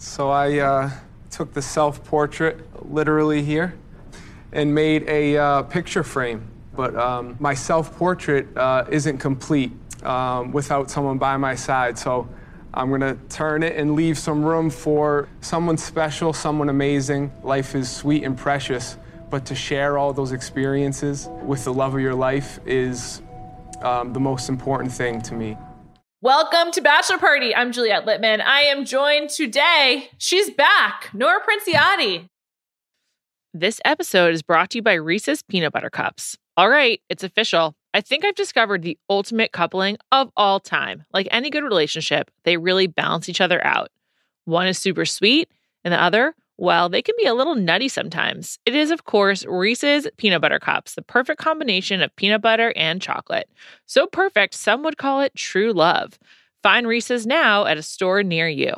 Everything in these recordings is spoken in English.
So I took the self-portrait literally here and made a picture frame. But my self-portrait isn't complete without someone by my side. So I'm gonna turn it and leave some room for someone special, someone amazing. Life is sweet and precious, but to share all those experiences with the love of your life is the most important thing to me. Welcome to Bachelor Party. I'm Juliette Littman. I am joined today, she's back, Nora Princiotti. This episode is brought to you by Reese's Peanut Butter Cups. All right, it's official. I think I've discovered the ultimate coupling of all time. Like any good relationship, they really balance each other out. One is super sweet, and the other, well, they can be a little nutty sometimes. It is, of course, Reese's Peanut Butter Cups, the perfect combination of peanut butter and chocolate. So perfect, some would call it true love. Find Reese's now at a store near you.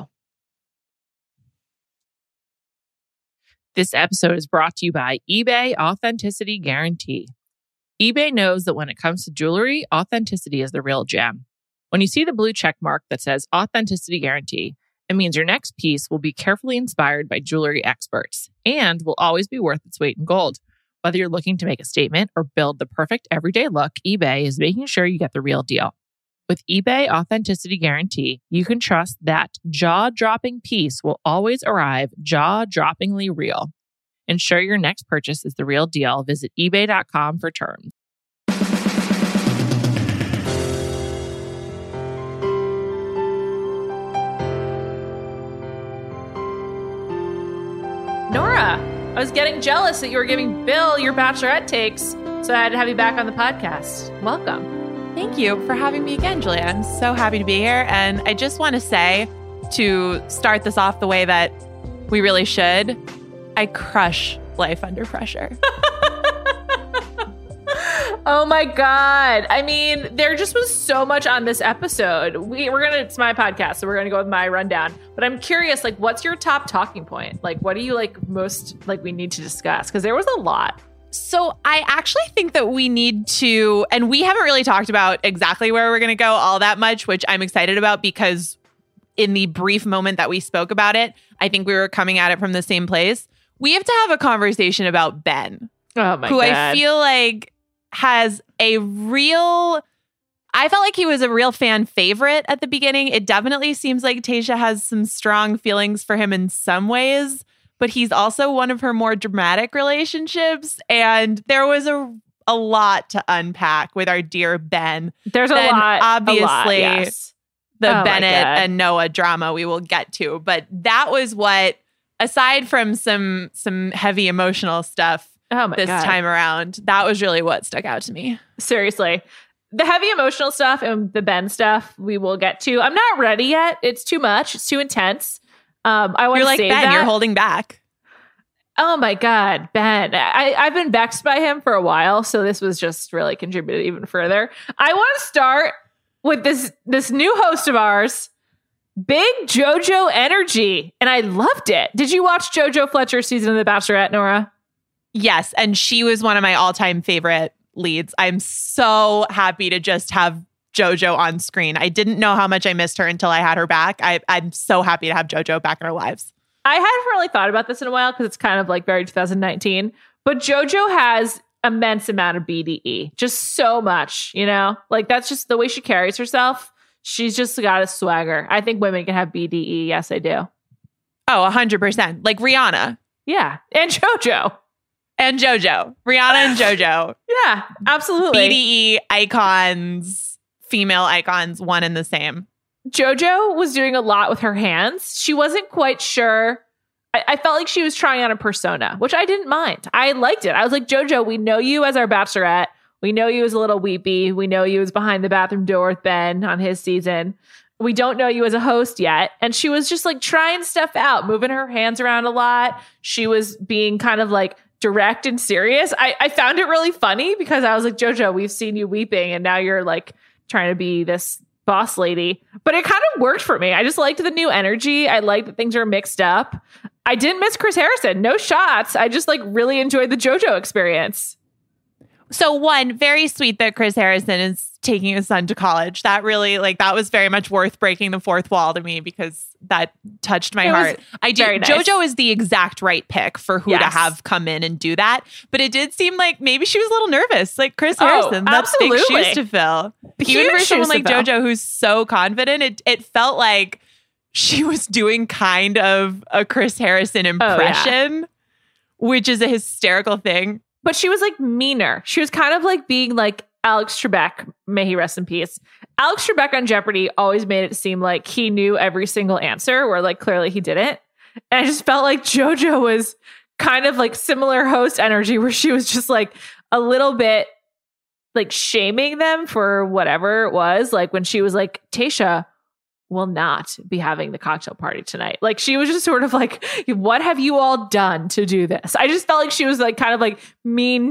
This episode is brought to you by eBay Authenticity Guarantee. eBay knows that when it comes to jewelry, authenticity is the real gem. When you see the blue check mark that says Authenticity Guarantee, it means your next piece will be carefully inspired by jewelry experts and will always be worth its weight in gold. Whether you're looking to make a statement or build the perfect everyday look, eBay is making sure you get the real deal. With eBay Authenticity Guarantee, you can trust that jaw-dropping piece will always arrive jaw-droppingly real. Ensure your next purchase is the real deal. Visit ebay.com for terms. Nora, I was getting jealous that you were giving Bill your bachelorette takes, so I had to have you back on the podcast. Welcome. Thank you for having me again, Julia. I'm so happy to be here. And I just want to say, to start this off the way that we really should, I crush life under pressure. Oh my God. I mean, there just was so much on this episode. It's my podcast, so we're gonna go with my rundown. But I'm curious, like, what's your top talking point? Like, what do you most we need to discuss? Because there was a lot. So I actually think that we need to, and we haven't really talked about exactly where we're going to go all that much, which I'm excited about because in the brief moment that we spoke about it, I think we were coming at it from the same place. We have to have a conversation about Ben, Oh my who God. I feel like has I felt like he was a real fan favorite at the beginning. It definitely seems like Tayshia has some strong feelings for him in some ways, but he's also one of her more dramatic relationships. And there was a lot to unpack with our dear Ben. There's a lot. Obviously, Yes. the Oh my Bennett God. and Noah drama we will get to. But that was what, aside from some heavy emotional stuff Oh my this God. time around, that was really what stuck out to me. Seriously. The heavy emotional stuff and the Ben stuff we will get to. I'm not ready yet. It's too much. It's too intense. I want You're to like, save Ben, that. you're holding back. Oh my God, Ben. I've been vexed by him for a while, so this was just really contributed even further. I want to start with this new host of ours, Big JoJo Energy, and I loved it. Did you watch JoJo Fletcher's season of The Bachelorette, Nora? Yes, and she was one of my all-time favorite leads. I'm so happy to just have JoJo on screen. I didn't know how much I missed her until I had her back. I'm so happy to have JoJo back in our lives. I hadn't really thought about this in a while because it's kind of like very 2019, but JoJo has immense amount of BDE, just so much, like that's just the way she carries herself. She's just got a swagger. I think women can have BDE. Yes, I do. Oh, 100%. Like Rihanna. Yeah. And JoJo. And JoJo. Rihanna and JoJo. Yeah, absolutely. BDE icons, female icons, one and the same. JoJo was doing a lot with her hands. She wasn't quite sure. I felt like she was trying on a persona, which I didn't mind. I liked it. I was like, JoJo, we know you as our bachelorette. We know you as a little weepy. We know you as behind the bathroom door with Ben on his season. We don't know you as a host yet. And she was just like trying stuff out, moving her hands around a lot. She was being kind of like direct and serious. I found it really funny because I was like, JoJo, we've seen you weeping and now you're like trying to be this boss lady. But it kind of worked for me. I just liked the new energy. I liked that things are mixed up. I didn't miss Chris Harrison. No shots. I just like really enjoyed the JoJo experience. So one, very sweet that Chris Harrison is taking his son to college. That really, that was very much worth breaking the fourth wall to me because that touched my heart. I do. very nice. JoJo is the exact right pick for who to Yes. have come in and do that. But it did seem like maybe she was a little nervous. Like Chris Harrison, that's big absolutely. shoes to fill. Huge Even for someone shoes to like fill. JoJo who's so confident, it felt like she was doing kind of a Chris Harrison impression, which is a hysterical thing. But she was like meaner. She was kind of like being like Alex Trebek, may he rest in peace. Alex Trebek on Jeopardy always made it seem like he knew every single answer, where like clearly he didn't. And I just felt like JoJo was kind of like similar host energy, where she was just like a little bit like shaming them for whatever it was. Like when she was like, Tayshia will not be having the cocktail party tonight. Like she was just sort of like, what have you all done to do this? I just felt like she was like kind of like mean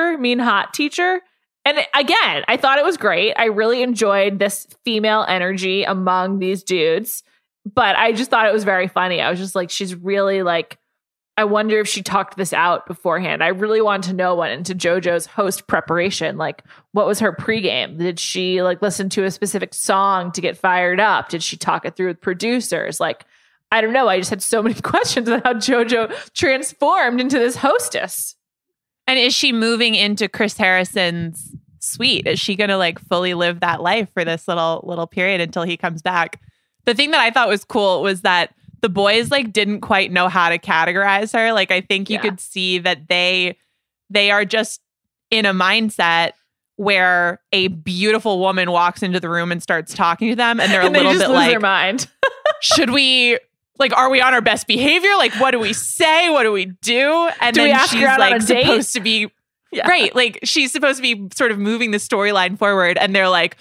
hot teacher. And again, I thought it was great. I really enjoyed this female energy among these dudes, but I just thought it was very funny. I was just like, she's really like, I wonder if she talked this out beforehand. I really wanted to know what into JoJo's host preparation. Like, what was her pregame? Did she like listen to a specific song to get fired up? Did she talk it through with producers? Like, I don't know. I just had so many questions about how JoJo transformed into this hostess. And is she moving into Chris Harrison's suite? Is she going to like fully live that life for this little period until he comes back? The thing that I thought was cool was that the boys like didn't quite know how to categorize her. Like I think you could see that they are just in a mindset where a beautiful woman walks into the room and starts talking to them, and they're And a they little just bit lose like, their mind. should we? Like, are we on our best behavior? Like, what do we say? What do we do? And Do we then ask she's her out on like a date? supposed to be Yeah. right. Like she's supposed to be sort of moving the storyline forward, and they're like,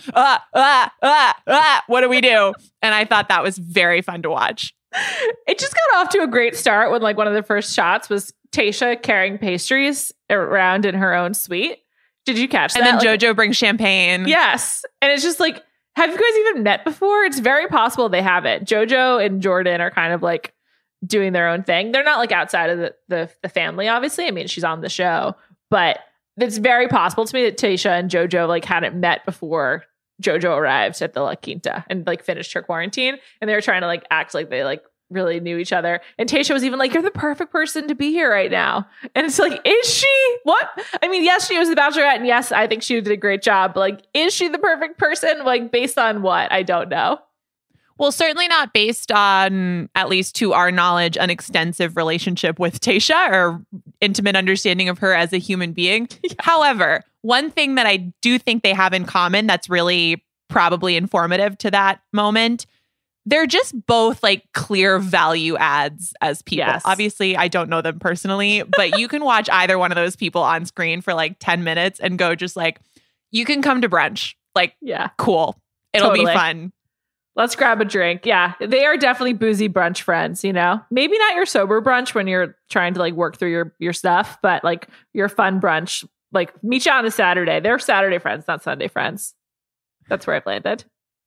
what do we do? And I thought that was very fun to watch. It just got off to a great start when like one of the first shots was Tayshia carrying pastries around in her own suite. Did you catch that? And then Like, JoJo brings champagne. yes. And it's just like, have you guys even met before? It's very possible they haven't. JoJo and Jordan are kind of like doing their own thing. They're not like outside of the family, obviously. I mean, she's on the show, but it's very possible to me that Tayshia and JoJo like hadn't met before JoJo arrived at the La Quinta and like finished her quarantine, and they were trying to like act like they like really knew each other. And Tayshia was even like, you're the perfect person to be here right now. And it's like, is she? What? I mean, yes, she was the Bachelorette, and yes, I think she did a great job. But like, is she the perfect person? Like, based on what? I don't know. Well, certainly not based on, at least to our knowledge, an extensive relationship with Tayshia or intimate understanding of her as a human being. Yeah. However, one thing that I do think they have in common that's really probably informative to that moment, they're just both like clear value adds as people. Yes. Obviously, I don't know them personally, but you can watch either one of those people on screen for like 10 minutes and go just like, you can come to brunch. Like, Yeah. cool. It'll Totally. be fun. Let's grab a drink. Yeah. They are definitely boozy brunch friends, you know? Maybe not your sober brunch when you're trying to like work through your stuff, but like your fun brunch, like meet you on a Saturday. They're Saturday friends, not Sunday friends. That's where I've landed.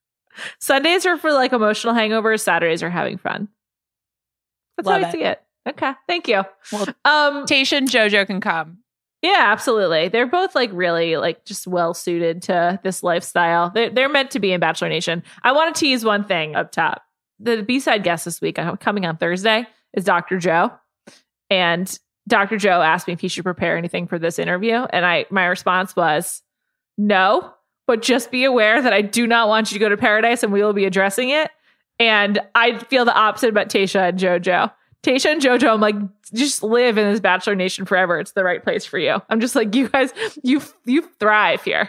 Sundays are for like emotional hangovers. Saturdays are having fun. That's Love how I it. see it. Okay. Thank you. Well, Um, Tayshia and JoJo can come. yeah, absolutely. They're both like really like just well suited to this lifestyle. They're meant to be in Bachelor Nation. I want to tease one thing up top. The B-side guest this week, coming on Thursday, is Dr. Joe. And Dr. Joe asked me if he should prepare anything for this interview. And my response was no, but just be aware that I do not want you to go to paradise, and we will be addressing it. And I feel the opposite about Tayshia and JoJo. Tayshia and JoJo, I'm like, just live in this Bachelor Nation forever. It's the right place for you. I'm just like, you guys, you thrive here.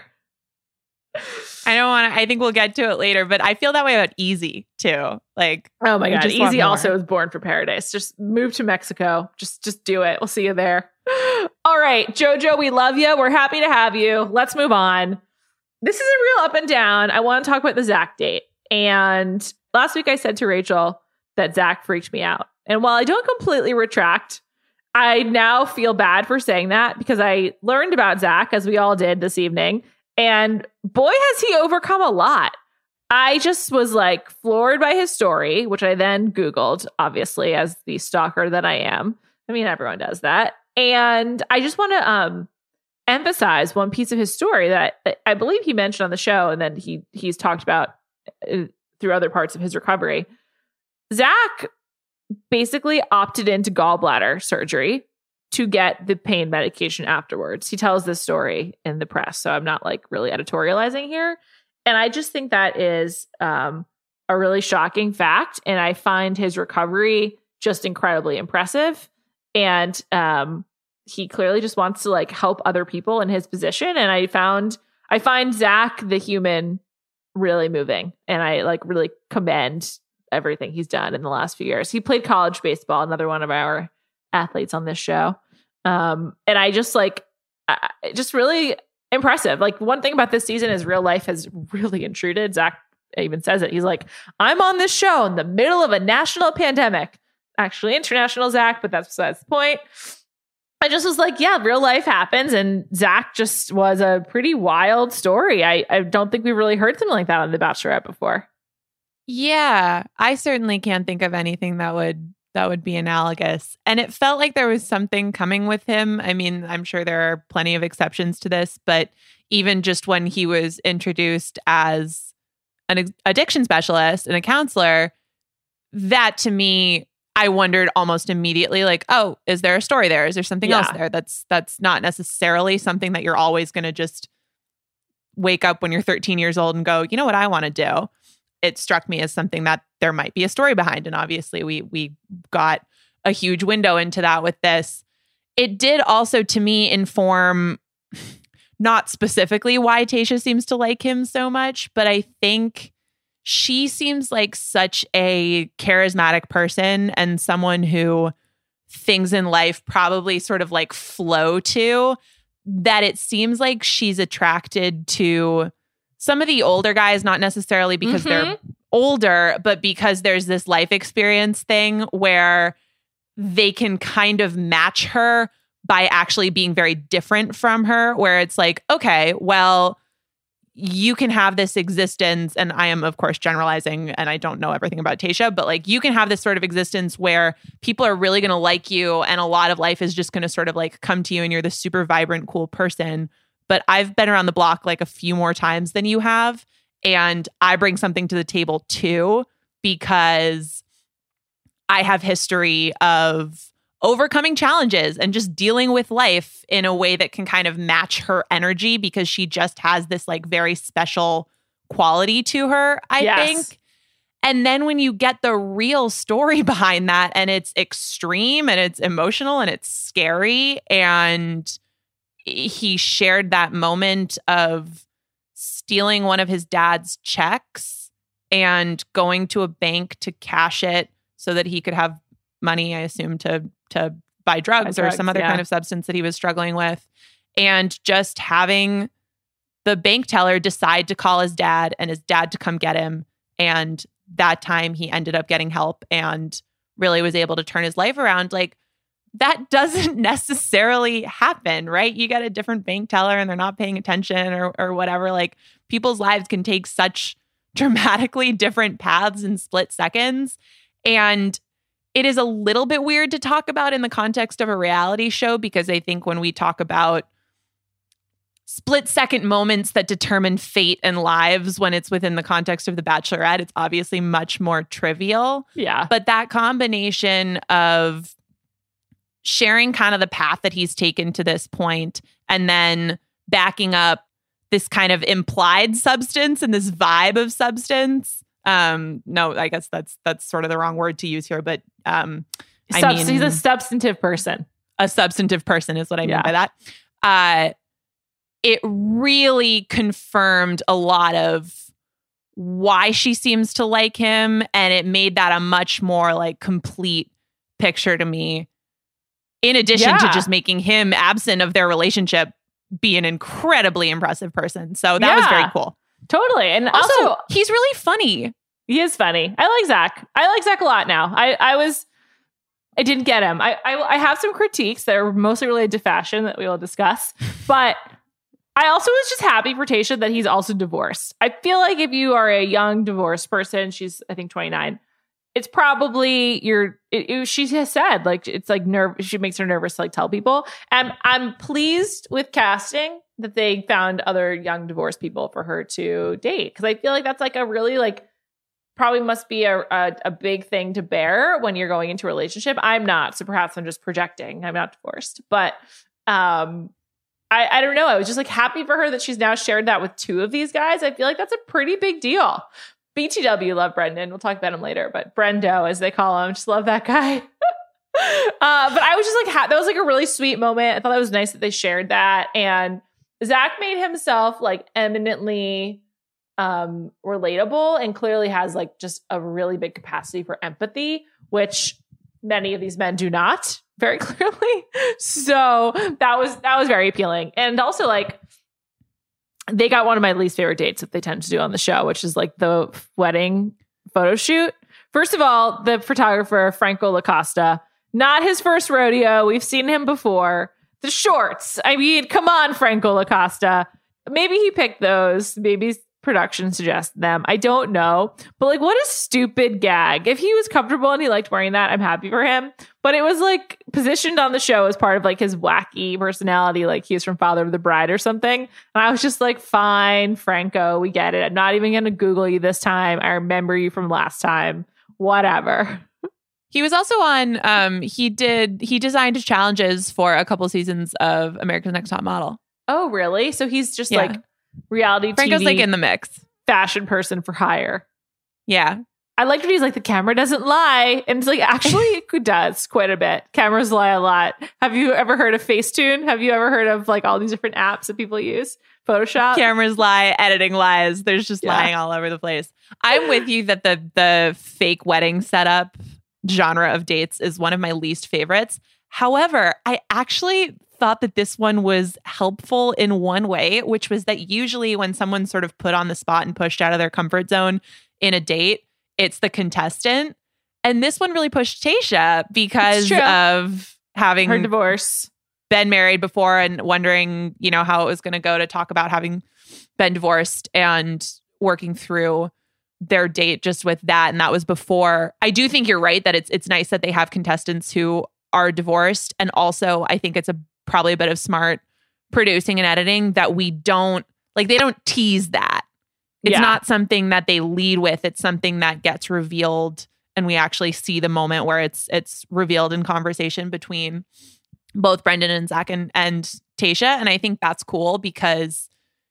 I don't want to, I think we'll get to it later, but I feel that way about Easy too. Like, Oh my I God. just want Easy more. also was born for paradise. Just move to Mexico. Just do it. We'll see you there. All right, JoJo, we love you. We're happy to have you. Let's move on. This is a real up and down. I want to talk about the Zach date. And last week I said to Rachel that Zach freaked me out. And while I don't completely retract, I now feel bad for saying that because I learned about Zach, as we all did this evening. And boy, has he overcome a lot. I just was like floored by his story, which I then Googled, obviously, as the stalker that I am. I mean, everyone does that. And I just want to emphasize one piece of his story that I believe he mentioned on the show, and then he's talked about through other parts of his recovery. Zach basically opted into gallbladder surgery to get the pain medication afterwards. He tells this story in the press, so I'm not like really editorializing here. And I just think that is a really shocking fact. And I find his recovery just incredibly impressive. And he clearly just wants to like help other people in his position. And I find Zach, the human, really moving. And I like really commend everything he's done in the last few years. He played college baseball, another one of our athletes on this show. And I just like, just really impressive. Like one thing about this season is real life has really intruded. Zach even says it. He's like, I'm on this show in the middle of a national pandemic. Actually international, Zach, but that's besides the point. I just was like, yeah, real life happens. And Zach just was a pretty wild story. I don't think we really heard something like that on The Bachelorette before. Yeah, I certainly can't think of anything that would be analogous. And it felt like there was something coming with him. I mean, I'm sure there are plenty of exceptions to this, but even just when he was introduced as an addiction specialist and a counselor, that to me, I wondered almost immediately, like, oh, is there a story there? Is there something else there? That's not necessarily something that you're always going to just wake up when you're 13 years old and go, you know what I want to do? It struck me as something that there might be a story behind. And obviously we got a huge window into that with this. It did also, to me, inform not specifically why Tayshia seems to like him so much, but I think she seems like such a charismatic person and someone who things in life probably sort of like flow to, that it seems like she's attracted to some of the older guys, not necessarily because they're older, but because there's this life experience thing where they can kind of match her by actually being very different from her, where it's like, okay, well, you can have this existence, and I am, of course, generalizing, and I don't know everything about Tayshia, but like you can have this sort of existence where people are really going to like you, and a lot of life is just going to sort of like come to you, and you're this super vibrant, cool person. But I've been around the block like a few more times than you have, and I bring something to the table too, because I have history of overcoming challenges and just dealing with life in a way that can kind of match her energy, because she just has this like very special quality to her, I think. And then when you get the real story behind that, and it's extreme and it's emotional and it's scary, and he shared that moment of stealing one of his dad's checks and going to a bank to cash it so that he could have money, I assume, to buy drugs or some other kind of substance that he was struggling with. And just having the bank teller decide to call his dad and his dad to come get him. And that time he ended up getting help and really was able to turn his life around. Like, that doesn't necessarily happen, right? You get a different bank teller and they're not paying attention or whatever. Like, people's lives can take such dramatically different paths in split seconds. And it is a little bit weird to talk about in the context of a reality show, because I think when we talk about split second moments that determine fate and lives when it's within the context of The Bachelorette, it's obviously much more trivial. Yeah. But that combination of sharing kind of the path that he's taken to this point and then backing up this kind of implied substance and this vibe of substance. No, I guess that's sort of the wrong word to use here, but he's a substantive person. A substantive person is what I mean by that. It really confirmed a lot of why she seems to like him, and it made that a much more like complete picture to me, in addition to just making him, absent of their relationship, be an incredibly impressive person. So that was very cool. Totally. And also, he's really funny. He is funny. I like Zach. I like Zach a lot now. I didn't get him. I have some critiques that are mostly related to fashion that we will discuss. But I also was just happy for Tayshia that he's also divorced. I feel like if you are a young divorced person, she's, I think, 29, it's probably she has said like it's like she makes her nervous to like tell people. And I'm pleased with casting that they found other young divorced people for her to date, because I feel like that's like a really like probably must be a big thing to bear when you're going into a relationship. I'm not, so perhaps I'm just projecting. I'm not divorced, but I don't know. I was just like happy for her that she's now shared that with two of these guys. I feel like that's a pretty big deal. BTW love Brendan. We'll talk about him later, but Brendo, as they call him, just love that guy. But I was just like, that was like a really sweet moment. I thought that was nice that they shared that. And Zach made himself like eminently relatable and clearly has like just a really big capacity for empathy, which many of these men do not very clearly. So that was very appealing. And also like they got one of my least favorite dates that they tend to do on the show, which is like the wedding photo shoot. First of all, the photographer, Franco Lacosta, not his first rodeo. We've seen him before. The shorts. I mean, come on, Franco Lacosta. Maybe he picked those. Maybe production suggested them. I don't know. But like, what a stupid gag. If he was comfortable and he liked wearing that, I'm happy for him. But it was like positioned on the show as part of like his wacky personality. Like he was from Father of the Bride or something. And I was just like, fine, Franco, we get it. I'm not even going to Google you this time. I remember you from last time. Whatever. He was also on, he designed challenges for a couple seasons of America's Next Top Model. Oh, really? So he's just like reality Franco's TV like in the mix. Fashion person for hire. Yeah. I liked when he's like, the camera doesn't lie. And it's like, actually, it does quite a bit. Cameras lie a lot. Have you ever heard of Facetune? Have you ever heard of like all these different apps that people use? Photoshop? Cameras lie, editing lies. There's just lying all over the place. I'm with you that the fake wedding setup genre of dates is one of my least favorites. However, I actually thought that this one was helpful in one way, which was that usually when someone's sort of put on the spot and pushed out of their comfort zone in a date, it's the contestant. And this one really pushed Tayshia because of having her divorce, been married before and wondering, you know, how it was going to go to talk about having been divorced and working through their date just with that. And that was before. I do think you're right that it's nice that they have contestants who are divorced. And also I think it's probably a bit of smart producing and editing that we don't like, they don't tease that. It's not something that they lead with. It's something that gets revealed and we actually see the moment where it's revealed in conversation between both Brendan and Zach and Tayshia. And I think that's cool because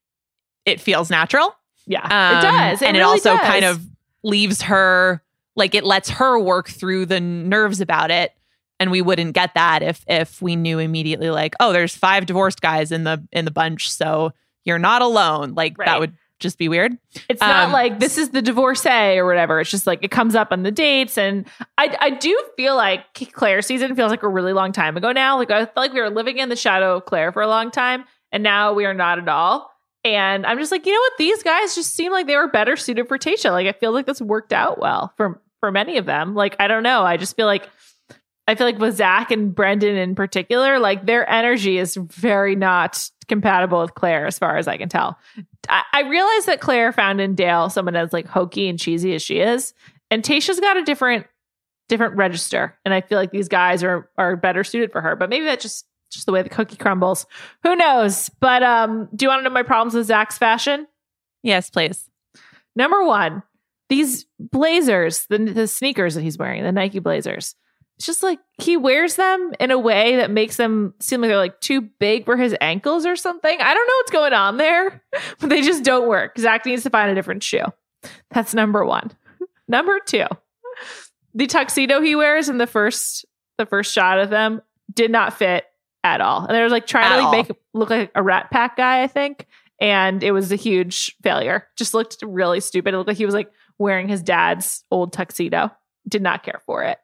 it feels natural. Yeah, it does. And it really also kind of leaves her, like it lets her work through the nerves about it. And we wouldn't get that if we knew immediately like, oh, there's 5 divorced guys in the bunch. So you're not alone. Like that would just be weird. It's not like this is the divorcee or whatever. It's just like it comes up on the dates. And I do feel like Claire's season feels like a really long time ago now. Like I felt like we were living in the shadow of Claire for a long time. And now we are not at all. And I'm just like, you know what? These guys just seem like they were better suited for Tayshia. Like, I feel like this worked out well for many of them. Like, I don't know. I feel like with Zach and Brendan in particular, like their energy is very not compatible with Claire as far as I can tell. I realize that Claire found in Dale someone as like hokey and cheesy as she is. And Tayshia's got a different register. And I feel like these guys are better suited for her. But maybe that's just the way the cookie crumbles. Who knows? But do you want to know my problems with Zach's fashion? Yes, please. Number 1, these blazers, the sneakers that he's wearing, the Nike blazers. It's just like he wears them in a way that makes them seem like they're like too big for his ankles or something. I don't know what's going on there, but they just don't work. Zach needs to find a different shoe. That's number 1. Number 2, the tuxedo he wears in the first shot of them did not fit at all. And they were like trying to make him look like a Rat Pack guy, I think. And it was a huge failure. Just looked really stupid. It looked like he was like wearing his dad's old tuxedo. Did not care for it.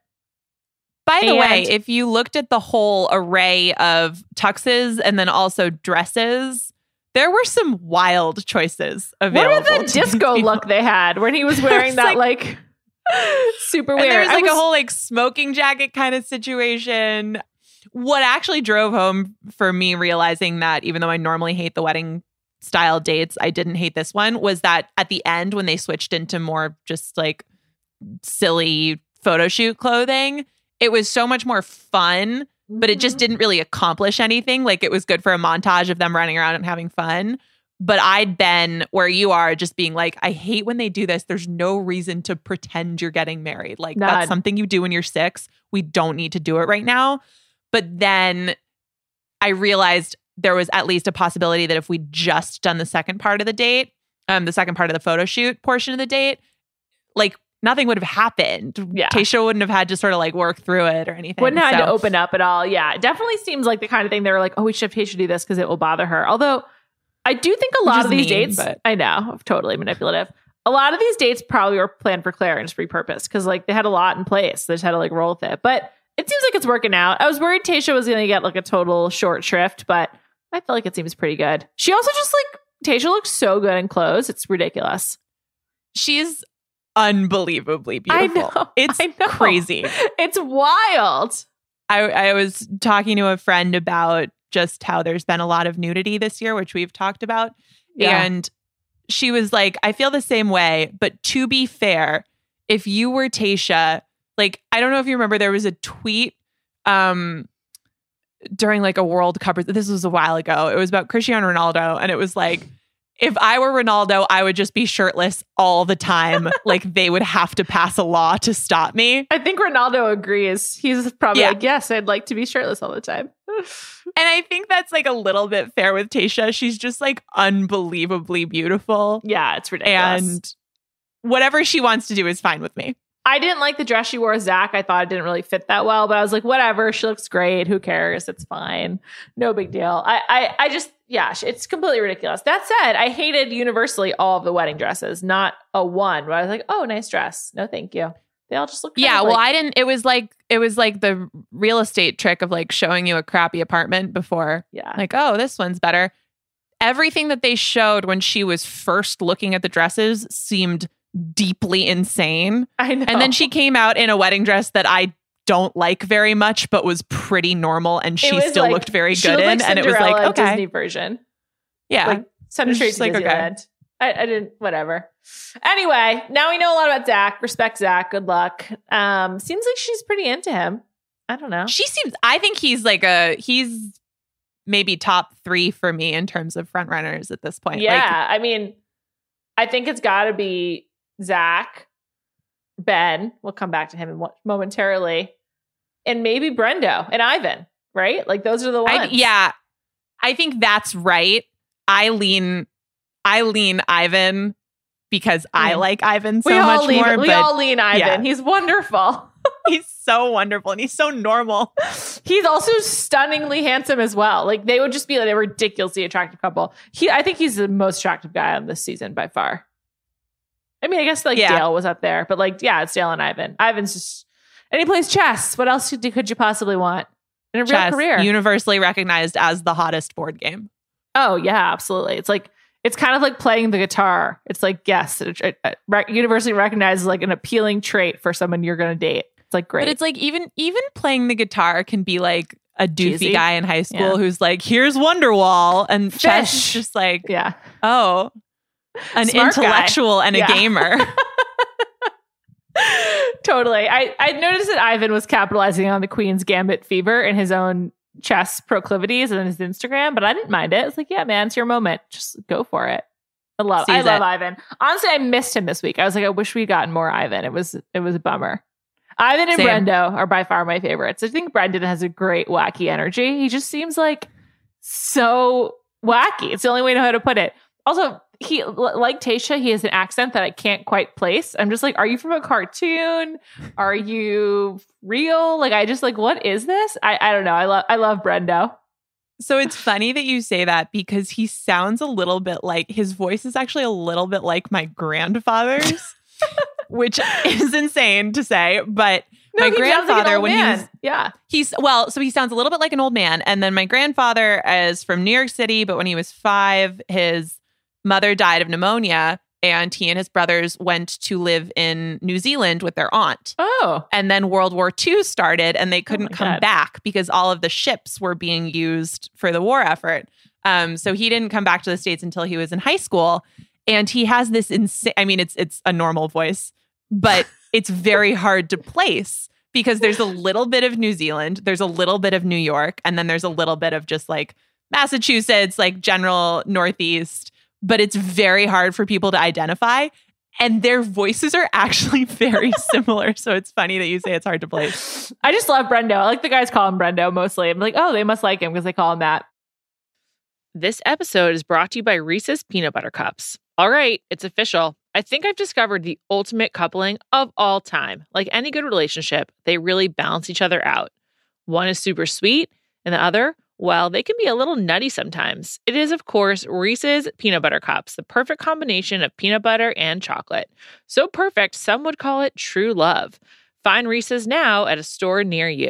By the way, if you looked at the whole array of tuxes and then also dresses, there were some wild choices available. What about the disco look they had when he was wearing that like super weird? And there was like a whole like smoking jacket kind of situation. What actually drove home for me realizing that even though I normally hate the wedding style dates, I didn't hate this one, was that at the end when they switched into more just like silly photo shoot clothing. It was so much more fun, but it just didn't really accomplish anything. Like, it was good for a montage of them running around and having fun. But I'd been where you are, just being like, I hate when they do this. There's no reason to pretend you're getting married. Like, None. that's something you do when you're 6. We don't need to do it right now. But then I realized there was at least a possibility that if we just done the second part of the date, the second part of the photo shoot portion of the date, like, nothing would have happened. Yeah. Tayshia wouldn't have had to sort of like work through it or anything. Wouldn't have had to So- open up at all. Yeah, it definitely seems like the kind of thing they were like, oh, we should have Tayshia do this because it will bother her. Although I do think a lot Which of is these mean, dates, but- I know, totally manipulative. A lot of these dates probably were planned for Claire and just repurposed because like they had a lot in place. They just had to like roll with it. But it seems like it's working out. I was worried Tayshia was going to get like a total short shrift, but I feel like it seems pretty good. She also just like, Tayshia looks so good in clothes. It's ridiculous. She's unbelievably beautiful. I know. It's I know. crazy. It's wild. I was talking to a friend about just how there's been a lot of nudity this year, which we've talked about. Yeah. And she was like, I feel the same way. But to be fair, if you were Tayshia, like, I don't know if you remember, there was a tweet during like a World Cup. This was a while ago. It was about Cristiano Ronaldo. And it was like, if I were Ronaldo, I would just be shirtless all the time. Like, they would have to pass a law to stop me. I think Ronaldo agrees. He's probably Yeah. like, yes, I'd like to be shirtless all the time. And I think that's like a little bit fair with Tayshia. She's just like unbelievably beautiful. Yeah, it's ridiculous. And whatever she wants to do is fine with me. I didn't like the dress she wore with Zach. I thought it didn't really fit that well, but I was like, whatever. She looks great. Who cares? It's fine. No big deal. I just, yeah, it's completely ridiculous. That said, I hated universally all of the wedding dresses, not a one where I was like, oh, nice dress. No, thank you. They all just look kind Yeah, of well, like, I didn't. It was like the real estate trick of like showing you a crappy apartment before. yeah. Like, oh, this one's better. Everything that they showed when she was first looking at the dresses seemed deeply insane. I know. And then she came out in a wedding dress that I don't like very much, but was pretty normal, and It she was still like- looked very she good looked in. like And it was like, Cinderella okay, Disney version. yeah, Like, send her It's straight just to like, okay. Disneyland. I didn't, whatever. Anyway, now we know a lot about Zach. Respect Zach. Good luck. Seems like she's pretty into him. I don't know. she seems. I think he's he's maybe top 3 for me in terms of front runners at this point. Yeah. I mean, I think it's got to be Zach, Ben. We'll come back to him momentarily. And maybe Brendo and Ivan, right? Like, those are the ones. I think that's right. I lean Ivan because I like Ivan so much more. We but all lean Ivan. yeah. He's wonderful. he's so wonderful and he's so normal. He's also stunningly handsome as well. Like, they would just be like a ridiculously attractive couple. I think he's the most attractive guy on this season by far. I mean, I guess like Yeah. Dale was up there, but like, yeah, it's Dale and Ivan. Ivan's just, and he plays chess. What else could you possibly want in a Chess, real career? universally recognized as the hottest board game. Oh yeah, absolutely. It's like, it's kind of like playing the guitar. It's like, yes, universally recognized as like an appealing trait for someone you're going to date. It's like great. But it's like even playing the guitar can be like a doofy Cheesy. guy in high school Yeah. who's like, here's Wonderwall, and chess is Fish. just like, yeah. oh, an Smart guy. intellectual and a Yeah. gamer. Totally. I noticed that Ivan was capitalizing on the Queen's Gambit fever in his own chess proclivities and his Instagram, but I didn't mind it. It's like, yeah, man, it's your moment. Just go for it. I love Seize it. Ivan. Honestly, I missed him this week. I was like, I wish we'd gotten more Ivan. It was a bummer. Ivan and Same. Brendo are by far my favorites. I think Brendan has a great wacky energy. He just seems like so wacky. It's the only way to know how to put it. Also, he, like Tayshia, he has an accent that I can't quite place. I'm just like, are you from a cartoon? Are you real? Like, I just like, what is this? I don't know. I love Brendo. So it's funny that you say that because he sounds a little bit like, his voice is actually a little bit like my grandfather's, which is insane to say, but No, my he sounds like an grandfather, old when man. Yeah. so he sounds a little bit like an old man. And then my grandfather is from New York City, but when he was 5, his mother died of pneumonia, and he and his brothers went to live in New Zealand with their aunt. Oh. And then World War II started, and they couldn't my come God. back because all of the ships were being used for the war effort. So he didn't come back to the States until he was in high school. And he has this insane, I mean, it's a normal voice, but it's very hard to place because there's a little bit of New Zealand, there's a little bit of New York, and then there's a little bit of just like Massachusetts, like general Northeast, but it's very hard for people to identify. And their voices are actually very similar. So it's funny that you say it's hard to place. I just love Brendo. I like the guys call him Brendo mostly. I'm like, oh, they must like him because they call him that. This episode is brought to you by Reese's Peanut Butter Cups. All right, it's official. I think I've discovered the ultimate coupling of all time. Like any good relationship, they really balance each other out. One is super sweet, and the other, well, they can be a little nutty sometimes. It is, of course, Reese's Peanut Butter Cups, the perfect combination of peanut butter and chocolate. So perfect, some would call it true love. Find Reese's now at a store near you.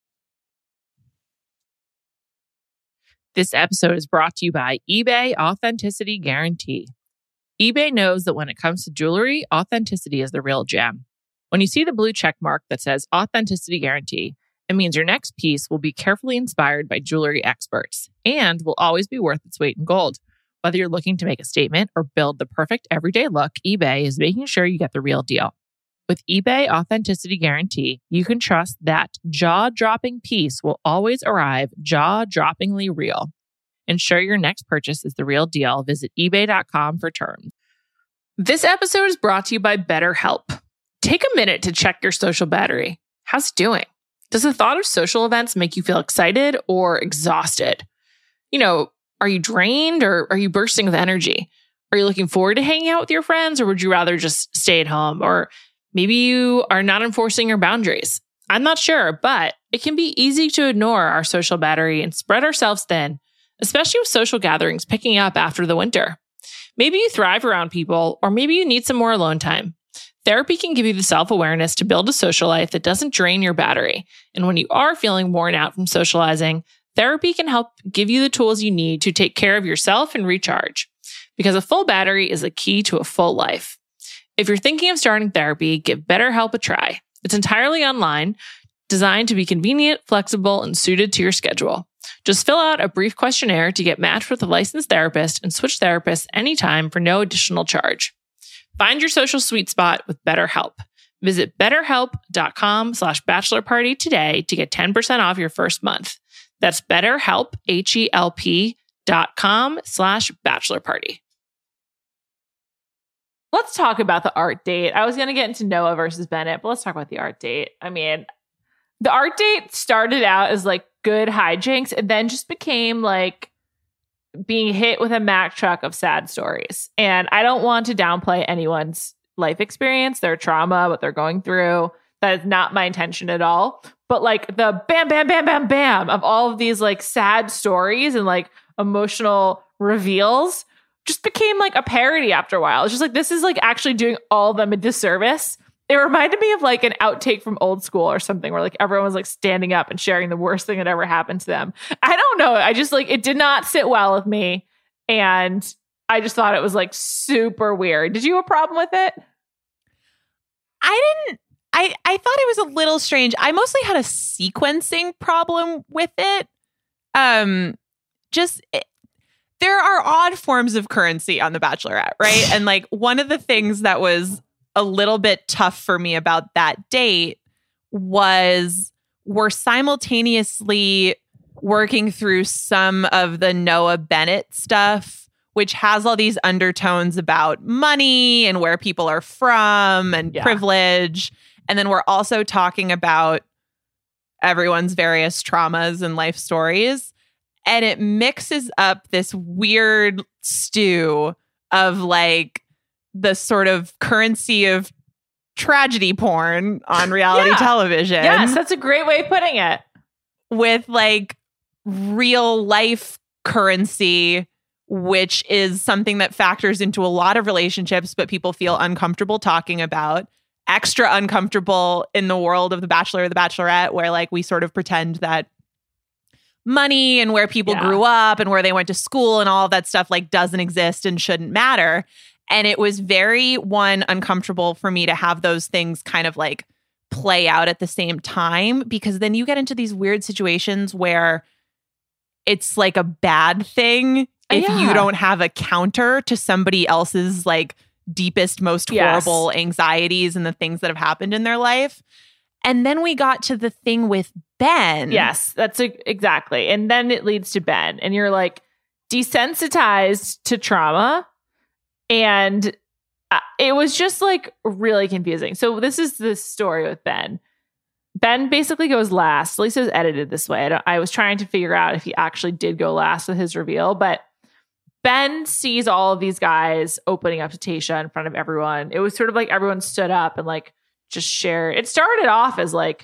This episode is brought to you by eBay Authenticity Guarantee. eBay knows that when it comes to jewelry, authenticity is the real gem. When you see the blue check mark that says Authenticity Guarantee, it means your next piece will be carefully inspired by jewelry experts and will always be worth its weight in gold. Whether you're looking to make a statement or build the perfect everyday look, eBay is making sure you get the real deal. With eBay Authenticity Guarantee, you can trust that jaw-dropping piece will always arrive jaw-droppingly real. Ensure your next purchase is the real deal. Visit ebay.com for terms. This episode is brought to you by BetterHelp. Take a minute to check your social battery. How's it doing? Does the thought of social events make you feel excited or exhausted? You know, are you drained or are you bursting with energy? Are you looking forward to hanging out with your friends or would you rather just stay at home? Or maybe you are not enforcing your boundaries. I'm not sure, but it can be easy to ignore our social battery and spread ourselves thin, especially with social gatherings picking up after the winter. Maybe you thrive around people, or maybe you need some more alone time. Therapy can give you the self-awareness to build a social life that doesn't drain your battery. And when you are feeling worn out from socializing, therapy can help give you the tools you need to take care of yourself and recharge. Because a full battery is the key to a full life. If you're thinking of starting therapy, give BetterHelp a try. It's entirely online, designed to be convenient, flexible, and suited to your schedule. Just fill out a brief questionnaire to get matched with a licensed therapist and switch therapists anytime for no additional charge. Find your social sweet spot with BetterHelp. Visit betterhelp.com/bachelorparty today to get 10% off your first month. That's BetterHelp, HELP.com/bachelorparty. Let's talk about the art date. I was going to get into Noah versus Bennett, but let's talk about the art date. I mean, the art date started out as like good hijinks and then just became like being hit with a Mack truck of sad stories. And I don't want to downplay anyone's life experience, their trauma, what they're going through. That is not my intention at all. But like the bam, bam, bam, bam, bam of all of these like sad stories and like emotional reveals just became like a parody after a while. It's just like, this is like actually doing all of them a disservice. It reminded me of like an outtake from Old School or something where like everyone was like standing up and sharing the worst thing that ever happened to them. I don't know. I just like, it did not sit well with me. And I just thought it was like super weird. Did you have a problem with it? I didn't. I thought it was a little strange. I mostly had a sequencing problem with it. There are odd forms of currency on The Bachelorette, right? And like one of the things that was a little bit tough for me about that date was we're simultaneously working through some of the Noah Bennett stuff, which has all these undertones about money and where people are from and privilege. And then we're also talking about everyone's various traumas and life stories. And it mixes up this weird stew of like the sort of currency of tragedy porn on reality television. Yes, that's a great way of putting it. With like real life currency, which is something that factors into a lot of relationships, but people feel uncomfortable talking about. Extra uncomfortable in the world of The Bachelor or The Bachelorette, where like we sort of pretend that money and where people grew up and where they went to school and all of that stuff like doesn't exist and shouldn't matter. And it was very uncomfortable for me to have those things kind of like play out at the same time, because then you get into these weird situations where it's like a bad thing if you don't have a counter to somebody else's like deepest, most Yes. horrible anxieties and the things that have happened in their life. And then we got to the thing with Ben. Yes, that's exactly. And then it leads to Ben. And you're like desensitized to trauma. And it was just like really confusing. So this is the story with Ben. Ben basically goes last. At least it was edited this way. I was trying to figure out if he actually did go last with his reveal. But Ben sees all of these guys opening up to Tayshia in front of everyone. It was sort of like everyone stood up and like just shared. It started off as like,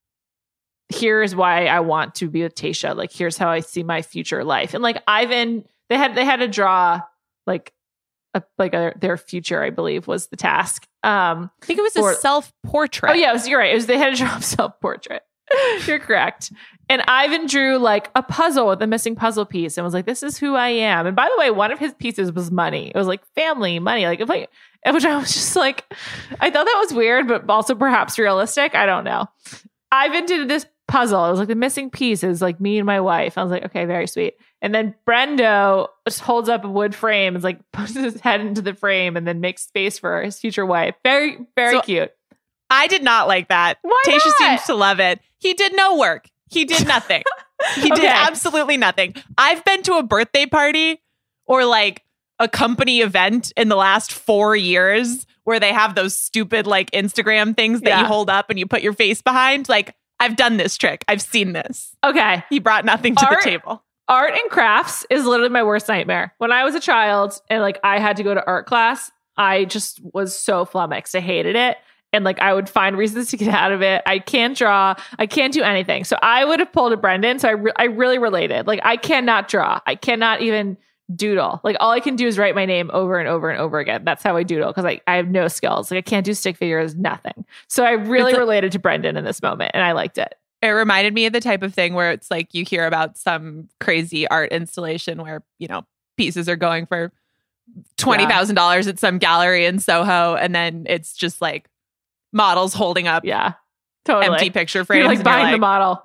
here's why I want to be with Tayshia. Like, here's how I see my future life. And like Ivan, they had to draw like their future, I believe, was the task. I think it was a self-portrait. Oh yeah, you're right. They had to draw a self-portrait. You're correct. And Ivan drew like a puzzle with a missing puzzle piece and was like, this is who I am. And by the way, one of his pieces was money. It was like family, money. Like, which I was just like, I thought that was weird, but also perhaps realistic. I don't know. Ivan did this puzzle. It was like the missing piece is like me and my wife. I was like, okay, very sweet. And then Brendo just holds up a wood frame and like puts his head into the frame and then makes space for his future wife. Very, very cute. I did not like that. Why Tayshia not? seems to love it. He did no work. He did nothing. He did absolutely nothing. I've been to a birthday party or like a company event in the last 4 years where they have those stupid like Instagram things that you hold up and you put your face behind. Like, I've done this trick. I've seen this. Okay. He brought nothing to the table. Art and crafts is literally my worst nightmare. When I was a child and like I had to go to art class, I just was so flummoxed. I hated it. And like I would find reasons to get out of it. I can't draw. I can't do anything. So I would have pulled a Brendan. So I really related. Like I cannot draw. I cannot even doodle. Like all I can do is write my name over and over and over again. That's how I doodle because I have no skills. Like I can't do stick figures, nothing. So I really related to Brendan in this moment and I liked it. It reminded me of the type of thing where it's like you hear about some crazy art installation where, you know, pieces are going for $20,000 at some gallery in Soho. And then it's just like models holding up totally empty picture frames. You're like buying the model.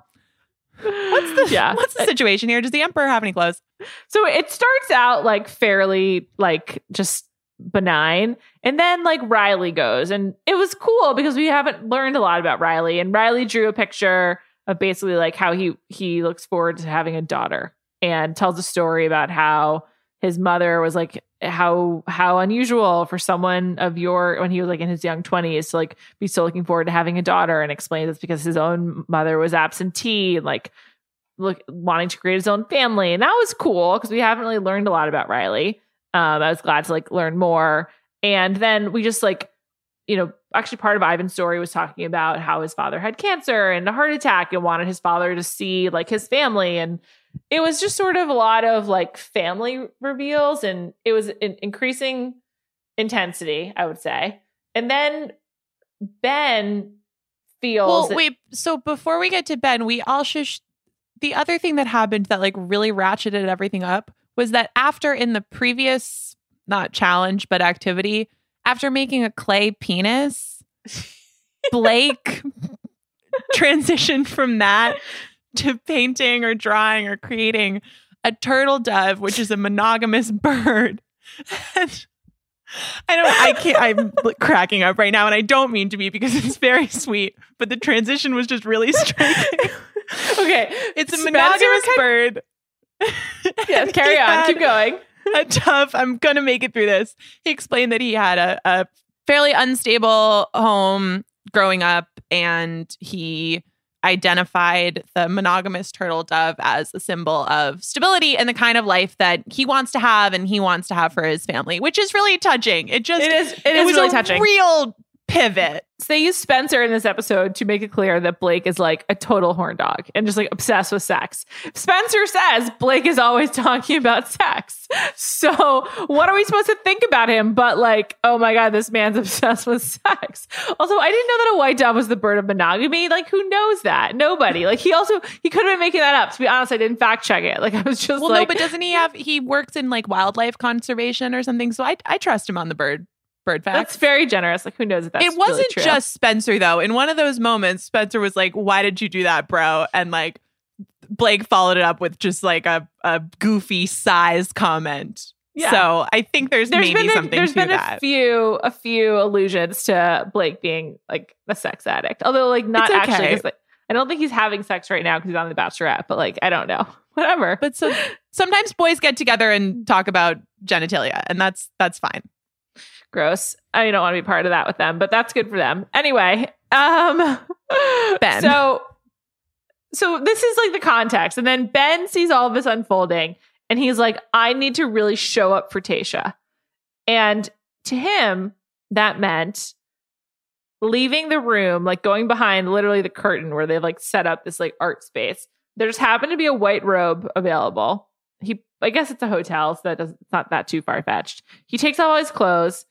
What's the situation here? Does the emperor have any clothes? So it starts out like fairly like just benign. And then like Riley goes and it was cool because we haven't learned a lot about Riley. And Riley drew a picture of basically like how he looks forward to having a daughter and tells a story about how his mother was like how unusual for someone of when he was like in his young 20s to like be so looking forward to having a daughter, and explains it's because his own mother was absentee and like wanting to create his own family. And that was cool because we haven't really learned a lot about Riley. I was glad to like learn more. And then we just like, you know, actually part of Ivan's story was talking about how his father had cancer and a heart attack and wanted his father to see like his family. And it was just sort of a lot of like family reveals, and it was an increasing intensity, I would say. And then Ben feels so before we get to Ben, we also the other thing that happened that like really ratcheted everything up was that after in the previous, not challenge, but activity, after making a clay penis, Blake transitioned from that to painting or drawing or creating a turtle dove, which is a monogamous bird. And I'm cracking up right now, and I don't mean to be because it's very sweet, but the transition was just really striking. Okay. It's a monogamous bird. Yes, carry on. Keep going. A dove. I'm going to make it through this. He explained that he had a fairly unstable home growing up, and he identified the monogamous turtle dove as a symbol of stability and the kind of life that he wants to have and he wants to have for his family, which is really touching. It is really touching. Real pivot. So they use Spencer in this episode to make it clear that Blake is like a total horn dog and just like obsessed with sex. Spencer says Blake is always talking about sex. So what are we supposed to think about him but like, oh my God, this man's obsessed with sex. Also, I didn't know that a white dove was the bird of monogamy. Like, who knows that? Nobody. Like, he could have been making that up. To be honest, I didn't fact check it. Like, I was just no, but doesn't he works in like wildlife conservation or something. So I trust him on the bird facts. That's very generous. Like, who knows if that's it wasn't really true. Just Spencer, though. In one of those moments, Spencer was like, why did you do that, bro? And like Blake followed it up with just like a goofy size comment. Yeah. So I think there's maybe something there's to been that. a few allusions to Blake being like a sex addict, although like not It's actually. okay. 'Cause, like, I don't think he's having sex right now because he's on The Bachelorette. But like, I don't know. Whatever. But so sometimes boys get together and talk about genitalia, and that's fine. Gross. I don't want to be part of that with them, but that's good for them. Anyway, Ben. So this is like the context. And then Ben sees all of this unfolding and he's like, I need to really show up for Tayshia. And to him, that meant leaving the room, like going behind literally the curtain where they like set up this like art space. There just happened to be a white robe available. I guess it's a hotel, so it's not that too far-fetched. He takes off all his clothes.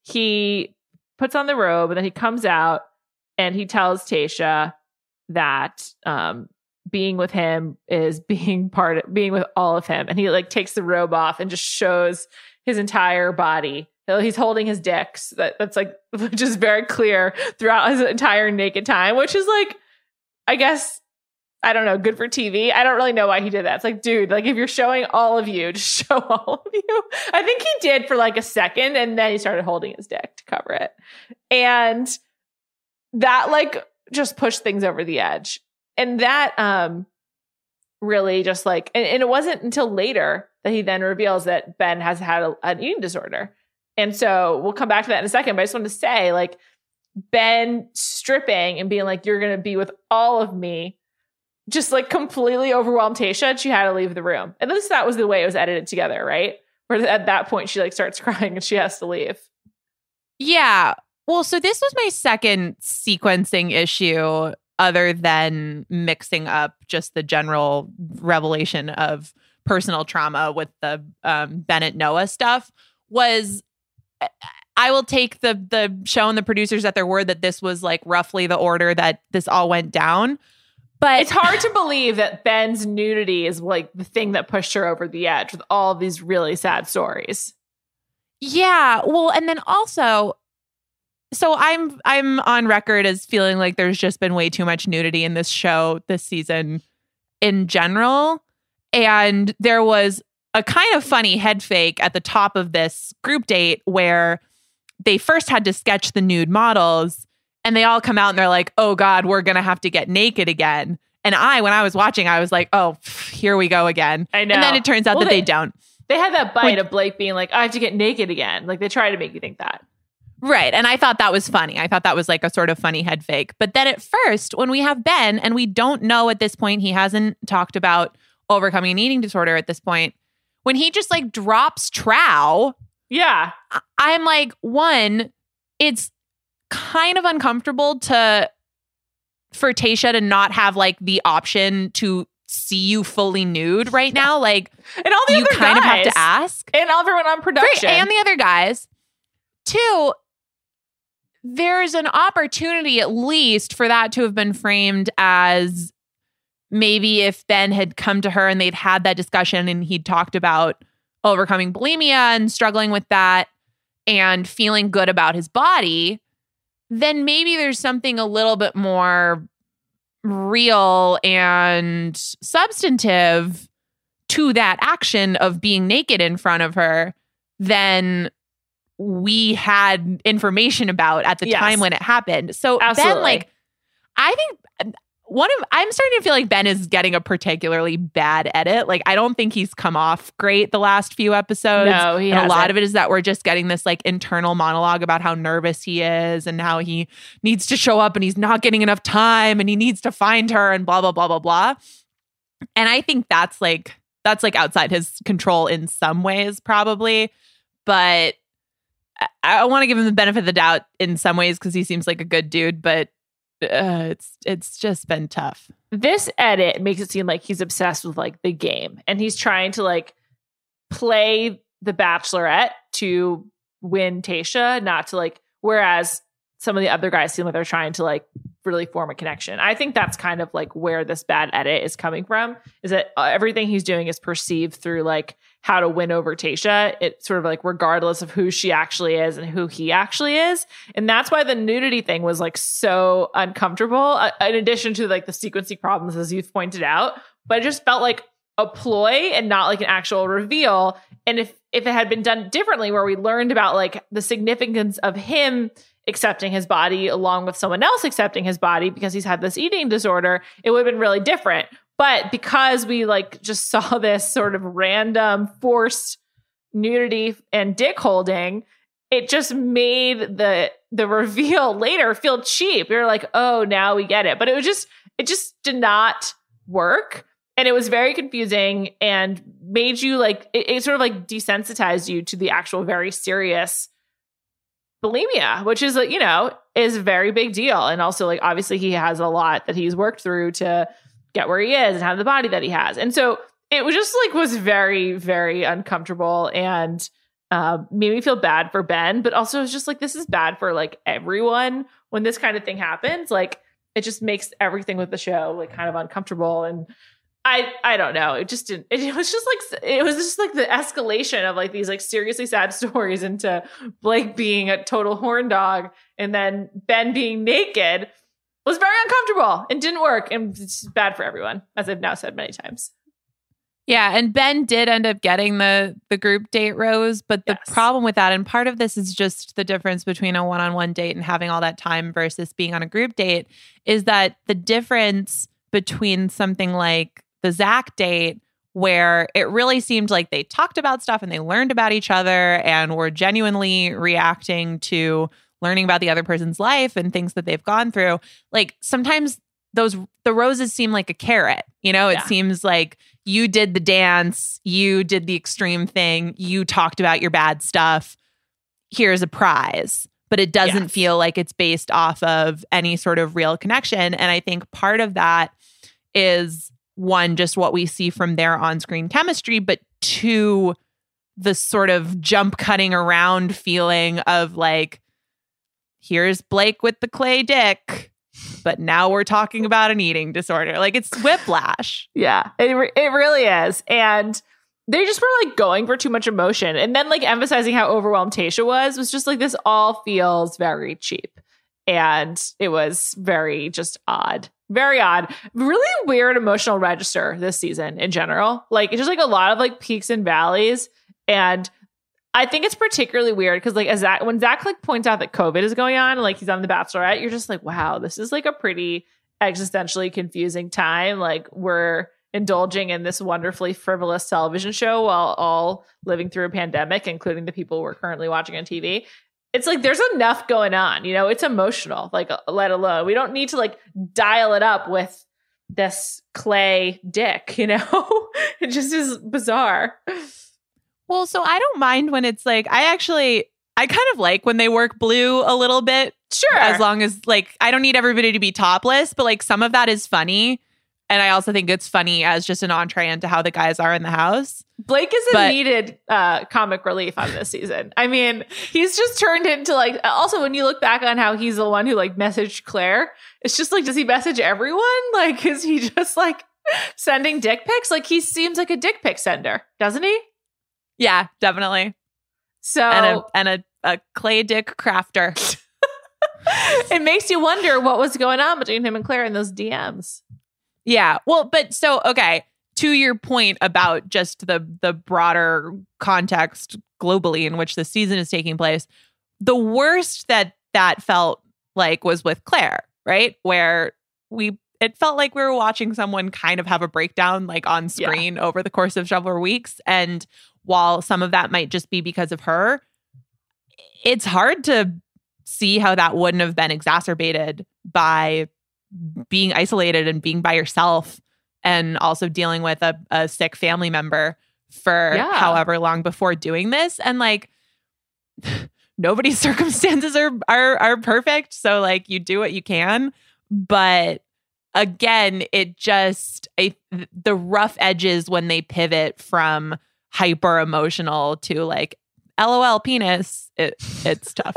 He puts on the robe and then he comes out and he tells Tayshia that being with him is being with all of him. And he like takes the robe off and just shows his entire body. He's holding his dicks. That's like, which is very clear throughout his entire naked time, which is like, I guess, I don't know, good for TV. I don't really know why he did that. It's like, dude, like if you're showing all of you, just show all of you. I think he did for like a second and then he started holding his dick to cover it. And that like just pushed things over the edge. And that really just like, and it wasn't until later that he then reveals that Ben has had an eating disorder. And so we'll come back to that in a second, but I just wanted to say like Ben stripping and being like, you're going to be with all of me, just like completely overwhelmed Tayshia and she had to leave the room. And at least that was the way it was edited together, right? Where at that point she like starts crying and she has to leave. Yeah. Well, so this was my second sequencing issue other than mixing up just the general revelation of personal trauma with the Bennett Noah stuff was I will take the show and the producers at their word that this was like roughly the order that this all went down. But it's hard to believe that Ben's nudity is like the thing that pushed her over the edge with all of these really sad stories. Yeah. Well, and then also, so I'm on record as feeling like there's just been way too much nudity in this show this season in general. And there was a kind of funny head fake at the top of this group date where they first had to sketch the nude models and they all come out and they're like, oh God, we're going to have to get naked again. And when I was watching, I was like, oh, here we go again. I know. And then it turns out that they don't. They had that bite of Blake being like, I have to get naked again. Like they try to make you think that. Right. And I thought that was funny. I thought that was like a sort of funny head fake. But then at first, when we have Ben, and we don't know at this point, he hasn't talked about overcoming an eating disorder at this point, when he just like drops trow. Yeah. I'm like, one, it's kind of uncomfortable for Tayshia to not have like the option to see you fully nude right now. Like, and all the you other kind guys, of have to ask. And everyone on production. Right, and the other guys. Two, there's an opportunity at least for that to have been framed as maybe if Ben had come to her and they'd had that discussion and he'd talked about overcoming bulimia and struggling with that and feeling good about his body, then maybe there's something a little bit more real and substantive to that action of being naked in front of her than we had information about at the time when it happened. So absolutely. Ben, like, I think I'm starting to feel like Ben is getting a particularly bad edit. Like, I don't think he's come off great the last few episodes. No, he hasn't. A lot of it is that we're just getting this like internal monologue about how nervous he is and how he needs to show up and he's not getting enough time and he needs to find her and blah, blah, blah, blah, blah. And I think that's like outside his control in some ways, probably. But I want to give him the benefit of the doubt in some ways because he seems like a good dude, but it's just been tough. This edit makes it seem like he's obsessed with like the game and he's trying to like play the Bachelorette to win Tayshia, not to like, whereas some of the other guys seem like they're trying to like really form a connection. I think that's kind of like where this bad edit is coming from, is that everything he's doing is perceived through like how to win over Tayshia. It's sort of like regardless of who she actually is and who he actually is. And that's why the nudity thing was like so uncomfortable, in addition to like the sequencing problems, as you've pointed out. But it just felt like a ploy and not like an actual reveal. And if it had been done differently, where we learned about like the significance of him accepting his body along with someone else accepting his body because he's had this eating disorder, it would have been really different. But because we like just saw this sort of random forced nudity and dick holding, it just made the reveal later feel cheap. You're like, oh, now we get it. But it just did not work. And it was very confusing and made you like, it sort of like desensitized you to the actual very serious bulimia, which is, you know, is a very big deal. And also like, obviously he has a lot that he's worked through to get where he is and have the body that he has. And so it was just like, was very, very uncomfortable and made me feel bad for Ben, but also it was just like, this is bad for like everyone when this kind of thing happens. Like it just makes everything with the show like kind of uncomfortable. And I don't know. It just didn't. It was just like the escalation of like these like seriously sad stories into Blake being a total horn dog and then Ben being naked was very uncomfortable and didn't work. And it's bad for everyone, as I've now said many times. Yeah, and Ben did end up getting the group date rose, but the problem with that, and part of this is just the difference between a one-on-one date and having all that time versus being on a group date, is that the difference between something like the Zach date, where it really seemed like they talked about stuff and they learned about each other and were genuinely reacting to learning about the other person's life and things that they've gone through. Like sometimes the roses seem like a carrot, you know, it seems like you did the dance, you did the extreme thing, you talked about your bad stuff. Here's a prize, but it doesn't feel like it's based off of any sort of real connection. And I think part of that is, one, just what we see from their on-screen chemistry, but two, the sort of jump cutting around feeling of like, here's Blake with the clay dick, but now we're talking about an eating disorder. Like it's whiplash. Yeah, it really is. And they just were like going for too much emotion. And then like emphasizing how overwhelmed Tayshia was just like, this all feels very cheap. And it was very just odd. Very odd. Really weird emotional register this season in general. Like it's just like a lot of like peaks and valleys. And I think it's particularly weird because like when Zach like points out that COVID is going on and like he's on The Bachelorette, you're just like, wow, this is like a pretty existentially confusing time. Like we're indulging in this wonderfully frivolous television show while all living through a pandemic, including the people we're currently watching on TV. It's like there's enough going on, you know, it's emotional, like let alone. We don't need to like dial it up with this clay dick, you know? It just is bizarre. Well, so I don't mind when it's like, I kind of like when they work blue a little bit. Sure. As long as like, I don't need everybody to be topless, but like some of that is funny. And I also think it's funny as just an entree into how the guys are in the house. Blake is a needed comic relief on this season. I mean, he's just turned into like, also when you look back on how he's the one who like messaged Claire, it's just like, does he message everyone? Like, is he just like sending dick pics? Like he seems like a dick pic sender, doesn't he? Yeah, definitely. So and a clay dick crafter. It makes you wonder what was going on between him and Claire in those DMs. Yeah. Well, but so, okay, to your point about just the broader context globally in which the season is taking place, the worst that felt like was with Claire, right? Where it felt like we were watching someone kind of have a breakdown like on screen over the course of several weeks. And while some of that might just be because of her, it's hard to see how that wouldn't have been exacerbated by being isolated and being by yourself and also dealing with a sick family member for however long before doing this. And like nobody's circumstances are perfect. So like you do what you can. But again, it just the rough edges when they pivot from hyper emotional to like LOL penis, it's tough.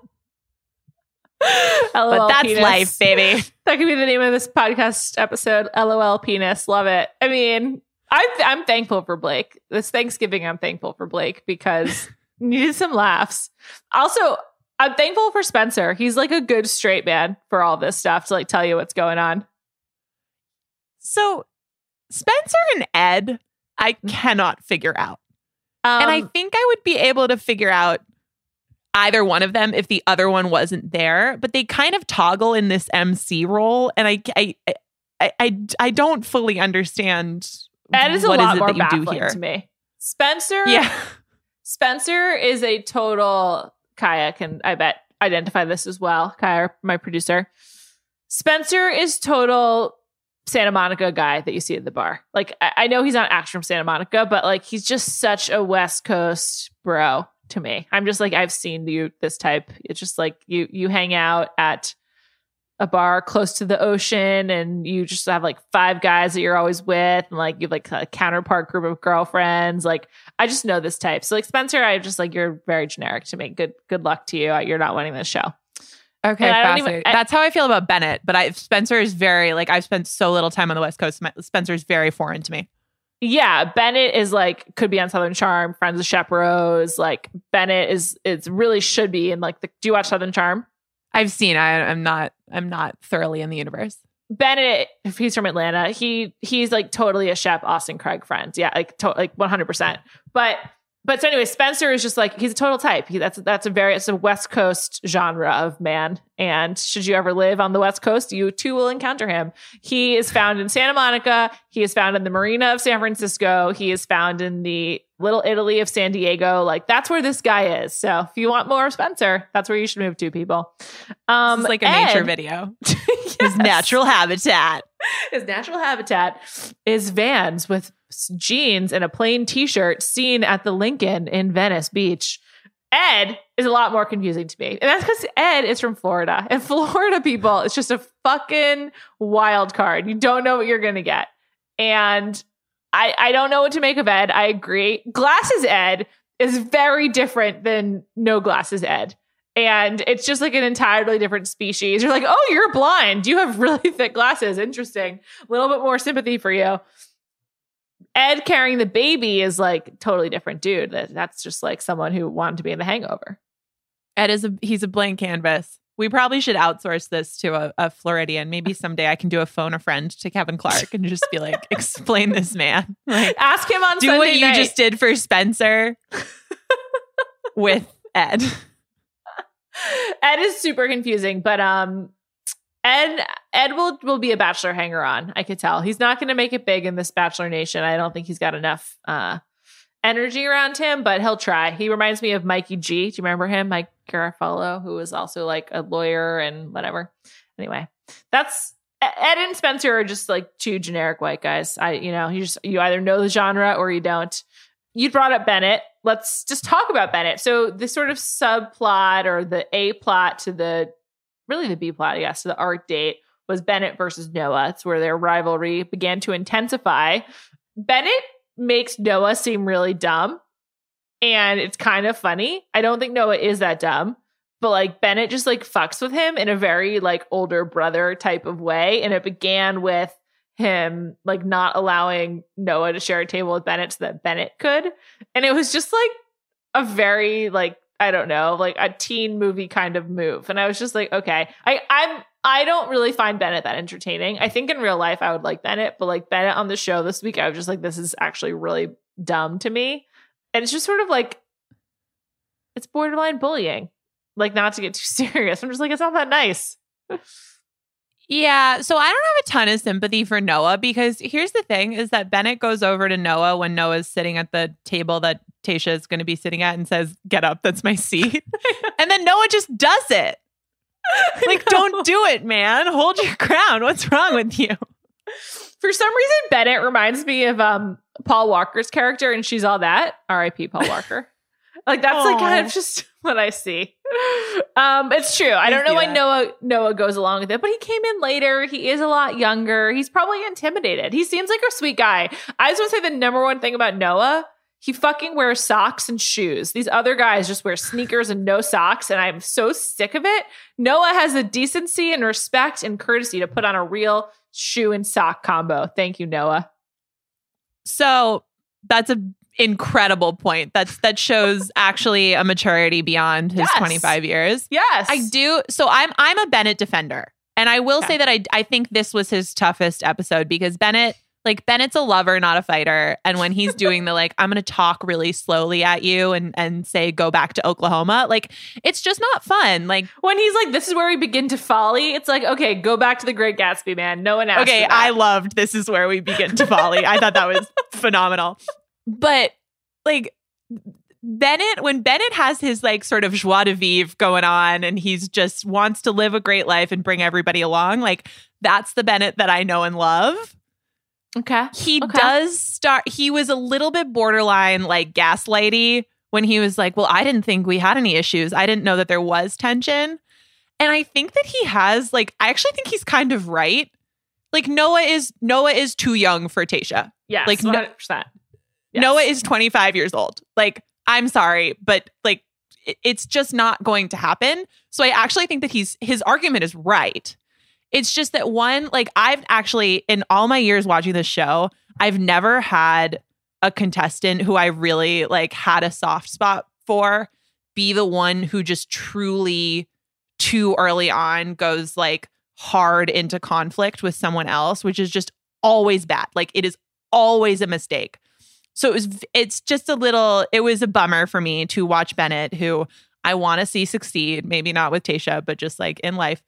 LOL but that's penis. life, baby. That could be the name of this podcast episode. LOL penis. Love it. I mean, I'm thankful for Blake. This Thanksgiving, I'm thankful for Blake because needed some laughs. Also, I'm thankful for Spencer. He's like a good straight man for all this stuff to like tell you what's going on. So Spencer and Ed, I cannot figure out. And I think I would be able to figure out either one of them if the other one wasn't there, but they kind of toggle in this MC role, and I don't fully understand. Ed is what a lot is it more that you do baffling here. to me. Spencer, Yeah. Spencer is a total. Kaya can, I bet, identify this as well. Kaya, my producer. Spencer is total Santa Monica guy that you see at the bar. Like, I know he's not actually from Santa Monica, but like he's just such a West Coast bro to me. I'm just like, I've seen you this type. It's just like you hang out at a bar close to the ocean and you just have like 5 guys that you're always with, and like you have like a counterpart group of girlfriends. Like, I just know this type. So like Spencer, I just like, you're very generic to me. Good luck to you. You're not winning this show. Okay, And I don't fascinating. even- That's how I feel about Bennett, but Spencer is very, like, I've spent so little time on the West Coast. Spencer's very foreign to me. Yeah, Bennett is like, could be on Southern Charm, Friends of Chaperones. Like, Bennett is really should be in like do you watch Southern Charm? I've seen. I'm not thoroughly in the universe. Bennett, if he's from Atlanta, he's like totally a Shep Austin Craig friend. Yeah, like 100%. But so anyway, Spencer is just like, he's a total type. It's a West Coast genre of man. And should you ever live on the West Coast, you too will encounter him. He is found in Santa Monica. He is found in the Marina of San Francisco. He is found in the Little Italy of San Diego. Like, that's where this guy is. So if you want more of Spencer, that's where you should move to, people. This is like a nature video. His natural habitat. His natural habitat is Vans with jeans and a plain t-shirt seen at the Lincoln in Venice Beach. Ed is a lot more confusing to me. And that's because Ed is from Florida. And Florida people, it's just a fucking wild card. You don't know what you're going to get. And I don't know what to make of Ed. I agree. Glasses Ed is very different than no glasses Ed. And it's just like an entirely different species. You're like, oh, you're blind. You have really thick glasses. Interesting. A little bit more sympathy for you. Ed carrying the baby is like totally different dude. That's just like someone who wanted to be in The Hangover. Ed he's a blank canvas. We probably should outsource this to a Floridian. Maybe someday I can do a phone a friend to Kevin Clark and just be like, explain this man. Like, ask him on do Sunday what you night. just did for Spencer with Ed. Ed is super confusing, but Ed will be a Bachelor hanger-on. I could tell he's not going to make it big in this Bachelor Nation. I don't think he's got enough energy around him, but he'll try. He reminds me of Mikey G. Do you remember him, Mike Garofalo, who was also like a lawyer and whatever. Anyway, that's Ed and Spencer are just like 2 generic white guys. You either know the genre or you don't. You brought up Bennett. Let's just talk about Bennett. So the sort of subplot or the A plot to the B plot, I guess, to the art date was Bennett versus Noah. It's where their rivalry began to intensify. Bennett makes Noah seem really dumb, and it's kind of funny. I don't think Noah is that dumb, but like Bennett just like fucks with him in a very like older brother type of way. And it began with him like not allowing Noah to share a table with Bennett so that Bennett could. And it was just like a very like, I don't know, like a teen movie kind of move. And I was just like, okay, I don't really find Bennett that entertaining. I think in real life I would like Bennett, but like Bennett on the show this week, I was just like, this is actually really dumb to me. And it's just sort of like, it's borderline bullying. Like, not to get too serious. I'm just like, it's not that nice. Yeah, so I don't have a ton of sympathy for Noah, because here's the thing is that Bennett goes over to Noah when Noah's sitting at the table that Tayshia is going to be sitting at and says, get up, that's my seat. And then Noah just does it. Like, don't do it, man. Hold your ground. What's wrong with you? For some reason, Bennett reminds me of Paul Walker's character and She's All That. R.I.P. Paul Walker. Like, that's like kind of just what I see. It's true. I don't know why Noah goes along with it, but he came in later. He is a lot younger. He's probably intimidated. He seems like a sweet guy. I just want to say the number one thing about Noah, he fucking wears socks and shoes. These other guys just wear sneakers and no socks, and I'm so sick of it. Noah has the decency and respect and courtesy to put on a real shoe and sock combo. Thank you, Noah. So that's an incredible point. That shows actually a maturity beyond his 25 years. Yes. I do. So I'm a Bennett defender. And I will say that I think this was his toughest episode, because Bennett Like Bennett's a lover, not a fighter. And when he's doing the like, I'm going to talk really slowly at you and say, go back to Oklahoma. Like, it's just not fun. Like when he's like, this is where we begin to folly. It's like, okay, go back to The Great Gatsby, man. No one asked. Okay, for that. I loved This Is Where We Begin to Folly. I thought that was phenomenal. But like Bennett, when Bennett has his like sort of joie de vivre going on and he's just wants to live a great life and bring everybody along, like that's the Bennett that I know and love. Okay. He was a little bit borderline like gaslighty when he was like, well, I didn't think we had any issues. I didn't know that there was tension. And I think that he has like, I actually think he's kind of right. Like Noah is too young for Tayshia. Yes, like 100%. Yes. Noah is 25 years old. Like, I'm sorry, but like it's just not going to happen. So I actually think that his argument is right. It's just that one, like I've actually, in all my years watching this show, I've never had a contestant who I really like had a soft spot for be the one who just truly too early on goes like hard into conflict with someone else, which is just always bad. Like it is always a mistake. So it was a bummer for me to watch Bennett, who I want to see succeed, maybe not with Tayshia, but just like in life,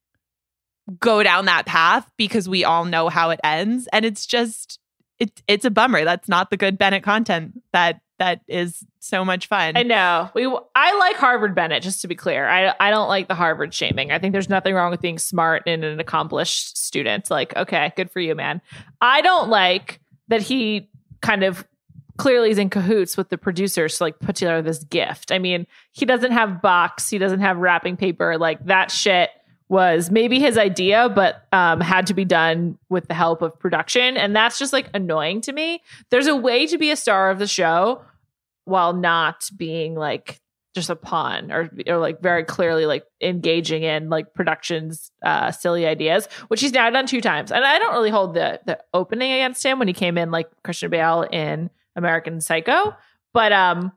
go down that path because we all know how it ends. And it's just, it's a bummer. That's not the good Bennett content that is so much fun. I know. I like Harvard Bennett, just to be clear. I don't like the Harvard shaming. I think there's nothing wrong with being smart and an accomplished student. Like, okay, good for you, man. I don't like that he kind of clearly is in cahoots with the producers to like put together this gift. I mean, he doesn't have box, he doesn't have wrapping paper. Like that shit was maybe his idea, but had to be done with the help of production. And that's just like annoying to me. There's a way to be a star of the show while not being like just a pawn or like very clearly like engaging in like production's silly ideas, which he's now done 2 times. And I don't really hold the opening against him when he came in like Christian Bale in American Psycho. But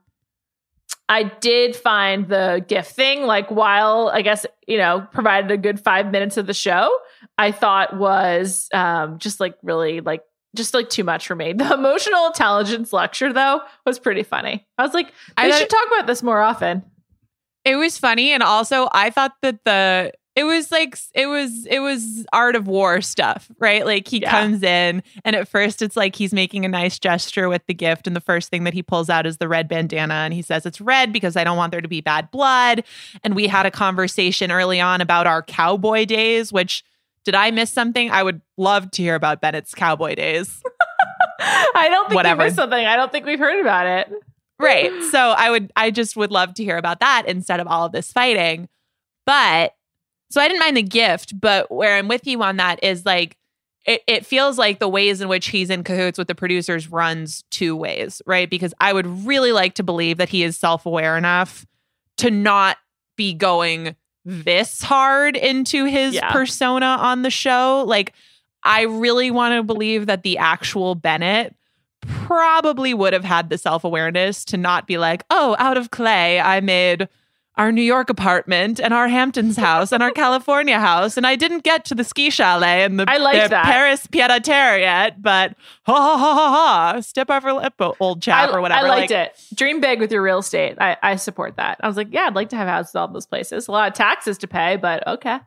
I did find the gift thing, like while I guess, provided a good 5 minutes of the show, I thought was just like really like, just like too much for me. The emotional intelligence lecture though was pretty funny. I was like, I should talk about this more often. It was funny. And also I thought that it was Art of War stuff, right? Like he comes in and at first it's like he's making a nice gesture with the gift. And the first thing that he pulls out is the red bandana. And he says, it's red because I don't want there to be bad blood. And we had a conversation early on about our cowboy days, which did I miss something? I would love to hear about Bennett's cowboy days. I don't think you missed something. I don't think we've heard about it. Right. So I just would love to hear about that instead of all of this fighting. But so I didn't mind the gift, but where I'm with you on that is like, it feels like the ways in which he's in cahoots with the producers runs 2 ways, right? Because I would really like to believe that he is self-aware enough to not be going this hard into his persona on the show. Like, I really want to believe that the actual Bennett probably would have had the self-awareness to not be like, oh, out of clay, I made our New York apartment and our Hamptons house and our California house. And I didn't get to the ski chalet and the Paris pied-à-terre yet, but step over lip, old chap or whatever. I liked it. Dream big with your real estate. I support that. I was like, yeah, I'd like to have houses in all those places. A lot of taxes to pay, but okay.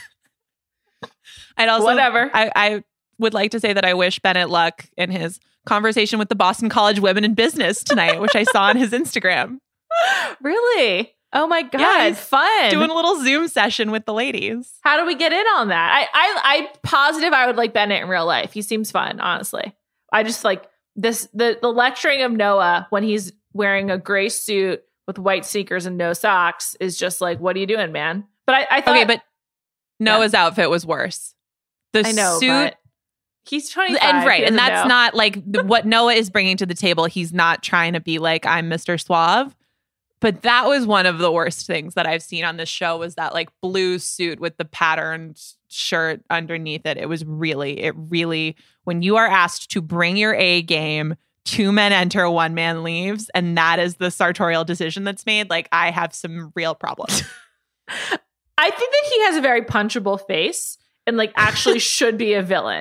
I'd also, whatever. I would like to say that I wish Bennett luck in his conversation with the Boston College Women in Business tonight, which I saw on his Instagram. Really? Oh my God. Yeah, fun. Doing a little Zoom session with the ladies. How do we get in on that? I'm positive I would like Bennett in real life. He seems fun, honestly. I just like this, the lecturing of Noah when he's wearing a gray suit with white sneakers and no socks is just like, what are you doing, man? But I thought. Okay, but Noah's outfit was worse. The I know, suit. but he's 25. And right. And that's know. not like what Noah is bringing to the table. He's not trying to be like, I'm Mr. Suave. But that was one of the worst things that I've seen on this show was that like blue suit with the patterned shirt underneath it. It really, when you are asked to bring your A game, 2 men enter, 1 man leaves, and that is the sartorial decision that's made, like I have some real problems. I think that he has a very punchable face and like actually should be a villain.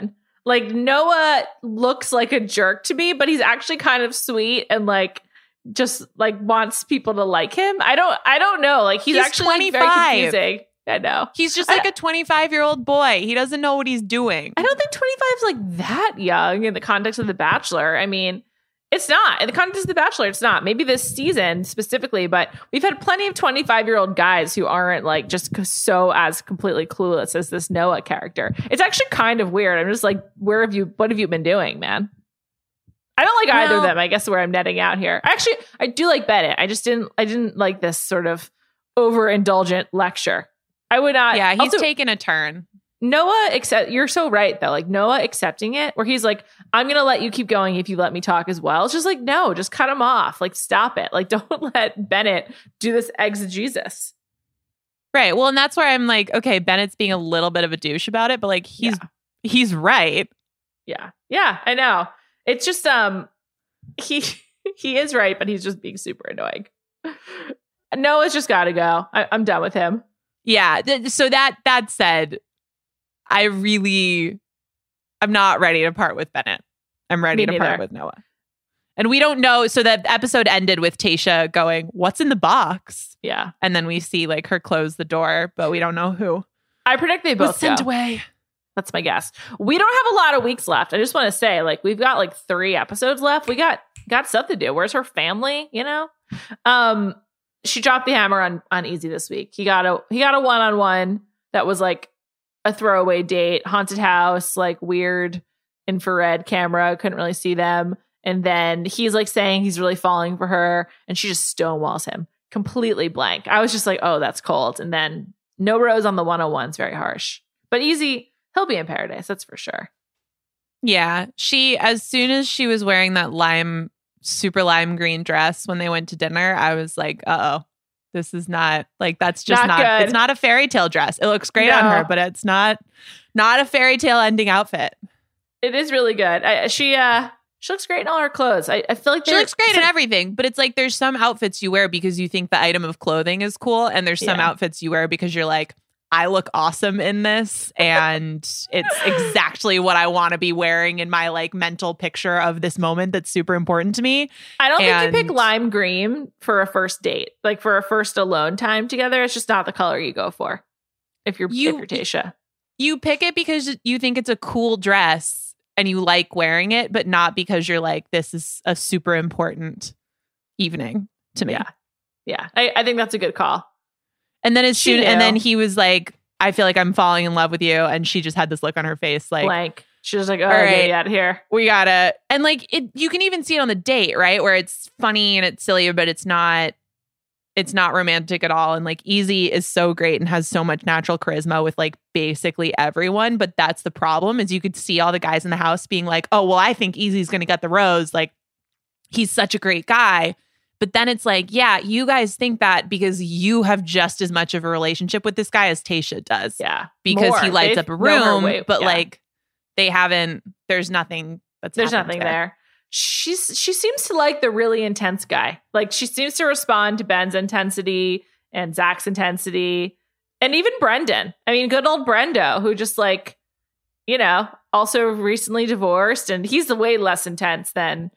Like Noah looks like a jerk to me, but he's actually kind of sweet and like just like wants people to like him. I don't know. Like he's actually like, very 25. confusing. I know. He's just like a 25-year-old boy. He doesn't know what he's doing. I don't think 25 is like that young in the context of The Bachelor. I mean, it's not. In the context of The Bachelor, it's not. Maybe this season specifically, but we've had plenty of 25-year-old guys who aren't like just so as completely clueless as this Noah character. It's actually kind of weird. I'm just like, what have you been doing, man? I don't like either of them. I guess where I'm netting out here. Actually, I do like Bennett. I didn't like this sort of overindulgent lecture. I would not. Yeah, he's also, taken a turn. Noah, you're so right though. Like Noah accepting it, where he's like, I'm going to let you keep going if you let me talk as well. It's just like, no, just cut him off. Like, stop it. Like, don't let Bennett do this exegesis. Right. Well, and that's where I'm like, okay, Bennett's being a little bit of a douche about it, but like he's right. Yeah. Yeah, I know. It's just he is right, but he's just being super annoying. Noah's just got to go. I'm done with him. Yeah. So that said, I'm not ready to part with Bennett. I'm ready to part with Noah. And we don't know. So that episode ended with Tayshia going, "What's in the box?" Yeah. And then we see like her close the door, but we don't know who. I predict they both sent go. away. That's my guess. We don't have a lot of weeks left. I just want to say, like, we've got like 3 episodes left. We got stuff to do. Where's her family? You know? She dropped the hammer on Easy this week. He got a one-on-one that was like a throwaway date, haunted house, like weird infrared camera. Couldn't really see them. And then he's like saying he's really falling for her, and she just stonewalls him completely blank. I was just like, oh, that's cold. And then no rose on the 101's very harsh. But Easy, he'll be in paradise. That's for sure. Yeah. As soon as she was wearing that super lime green dress when they went to dinner, I was like, uh-oh, this is not like, that's just not good. It's not a fairy tale dress. It looks great on her, but it's not a fairy tale ending outfit. It is really good. She looks great in all her clothes. I feel like she looks great in everything, but it's like there's some outfits you wear because you think the item of clothing is cool, and there's some outfits you wear because you're like, I look awesome in this, and it's exactly what I want to be wearing in my like mental picture of this moment that's super important to me. I don't think you pick lime green for a first date, like for a first alone time together. It's just not the color you go for. If you're Tayshia, you pick it because you think it's a cool dress and you like wearing it, but not because you're like, this is a super important evening to me. Yeah. I think that's a good call. And then and then he was like, I feel like I'm falling in love with you. And she just had this look on her face, like blank. She was like, all right, get out of here. We gotta. And like you can even see it on the date, right? Where it's funny and it's silly, but it's not romantic at all. And like Easy is so great and has so much natural charisma with like basically everyone. But that's the problem, is you could see all the guys in the house being like, oh, well, I think Easy's gonna get the rose. Like, he's such a great guy. But then it's like, yeah, you guys think that because you have just as much of a relationship with this guy as Tayshia does. Yeah. Because he lights up a room, but like they haven't, there's nothing there. She seems to like the really intense guy. Like she seems to respond to Ben's intensity and Zach's intensity. And even Brendan. I mean, good old Brendo, who just like, you know, also recently divorced, and he's way less intense than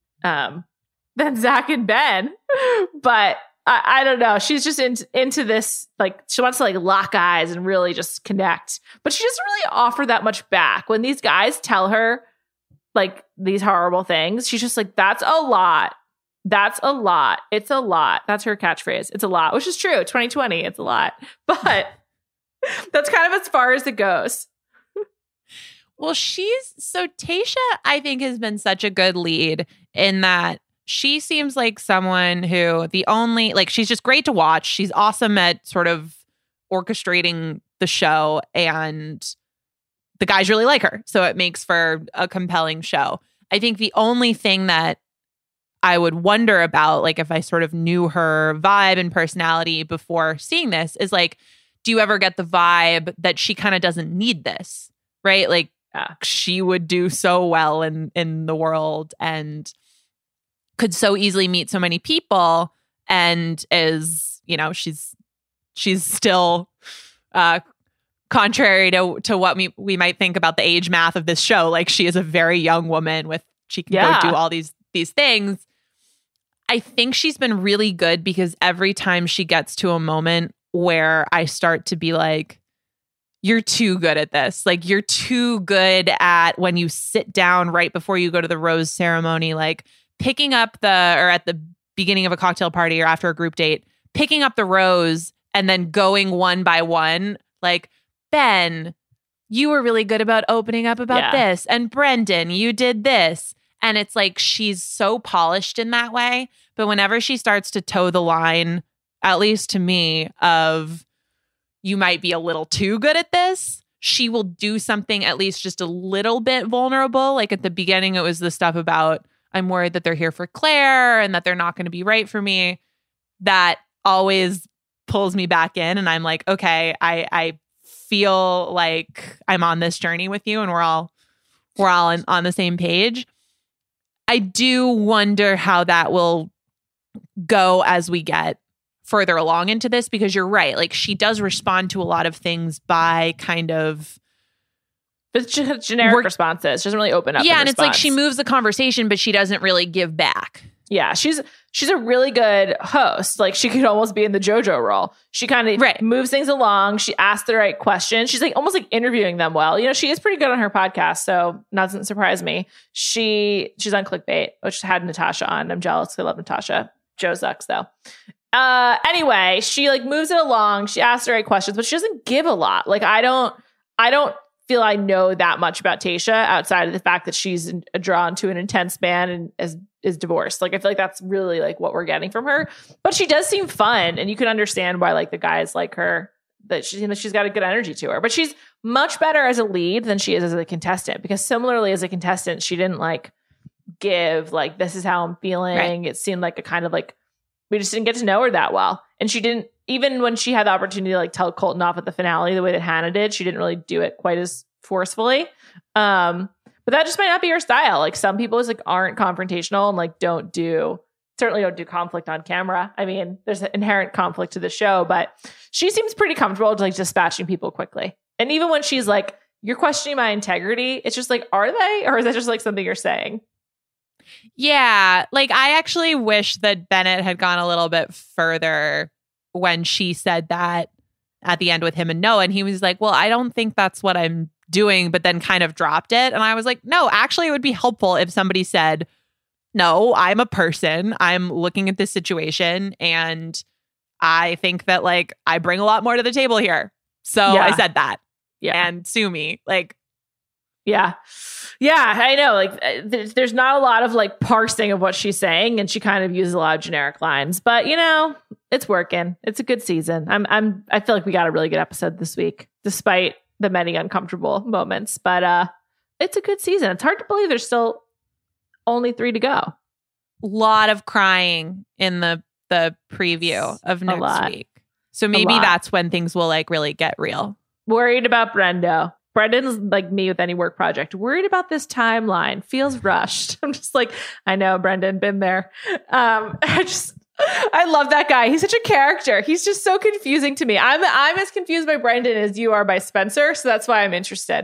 Zach and Ben. But I don't know. She's just into this, like, she wants to like lock eyes and really just connect. But she doesn't really offer that much back. When these guys tell her like these horrible things, she's just like, that's a lot. That's a lot. It's a lot. That's her catchphrase. It's a lot, which is true. 2020, it's a lot. But that's kind of as far as it goes. Well, Tayshia, I think, has been such a good lead in that she seems like someone who she's just great to watch. She's awesome at sort of orchestrating the show, and the guys really like her. So it makes for a compelling show. I think the only thing that I would wonder about, like if I sort of knew her vibe and personality before seeing this, is like, do you ever get the vibe that she kind of doesn't need this, right? Like she would do so well in the world and could so easily meet so many people, and is, you know, she's still contrary to what we might think about the age math of this show, like she is a very young woman she can go do all these things. I think she's been really good because every time she gets to a moment where I start to be like, you're too good at this. Like you're too good at when you sit down right before you go to the rose ceremony, like picking up or at the beginning of a cocktail party or after a group date, picking up the rose and then going one by one. Like, Ben, you were really good about opening up about this. And Brendan, you did this. And it's like she's so polished in that way. But whenever she starts to toe the line, at least to me, of you might be a little too good at this, she will do something at least just a little bit vulnerable. Like at the beginning, it was the stuff about, I'm worried that they're here for Claire and that they're not going to be right for me. That always pulls me back in. And I'm like, okay, I feel like I'm on this journey with you and we're all on the same page. I do wonder how that will go as we get further along into this, because you're right. Like she does respond to a lot of things by kind of it's just generic responses. She doesn't really open up. Yeah, and it's like she moves the conversation, but she doesn't really give back. Yeah, she's a really good host. Like she could almost be in the JoJo role. She kind of moves things along. She asks the right questions. She's like almost like interviewing them well. You know, she is pretty good on her podcast, so doesn't surprise me. She's on Clickbait, which had Natasha on. I'm jealous. I love Natasha. Joe sucks though. Anyway, she like moves it along. She asks the right questions, but she doesn't give a lot. Like I don't feel I know that much about Tayshia outside of the fact that she's drawn to an intense man and is divorced. Like I feel like that's really like what we're getting from her. But she does seem fun, and you can understand why like the guys like her. That she's got a good energy to her. But she's much better as a lead than she is as a contestant, because similarly as a contestant, she didn't like give like this is how I'm feeling. Right. It seemed like a kind of like we just didn't get to know her that well. And she didn't, even when she had the opportunity to like tell Colton off at the finale the way that Hannah did, she didn't really do it quite as forcefully. But that just might not be her style. Like some people just like aren't confrontational and like certainly don't do conflict on camera. I mean, there's an inherent conflict to the show, but she seems pretty comfortable like dispatching people quickly. And even when she's like, you're questioning my integrity, it's just like, are they? Or is that just like something you're saying? Yeah, like I actually wish that Bennett had gone a little bit further when she said that at the end with him and Noah. And he was like, well, I don't think that's what I'm doing, but then kind of dropped it. And I was like, no, actually, it would be helpful if somebody said, no, I'm a person. I'm looking at this situation. And I think that like I bring a lot more to the table here. So I said that. Yeah. And sue me. Like, yeah. Yeah, I know. Like, there's not a lot of like parsing of what she's saying, and she kind of uses a lot of generic lines. But you know, it's working. It's a good season. I feel like we got a really good episode this week, despite the many uncomfortable moments. But it's a good season. It's hard to believe there's still only 3 to go. A lot of crying in the preview of next week. So maybe that's when things will like really get real. Worried about Brendo. Brendan's like me with any work project. Worried about this timeline. Feels rushed. I'm just like, I know, Brendan, been there. I love that guy. He's such a character. He's just so confusing to me. I'm as confused by Brendan as you are by Spencer. So that's why I'm interested.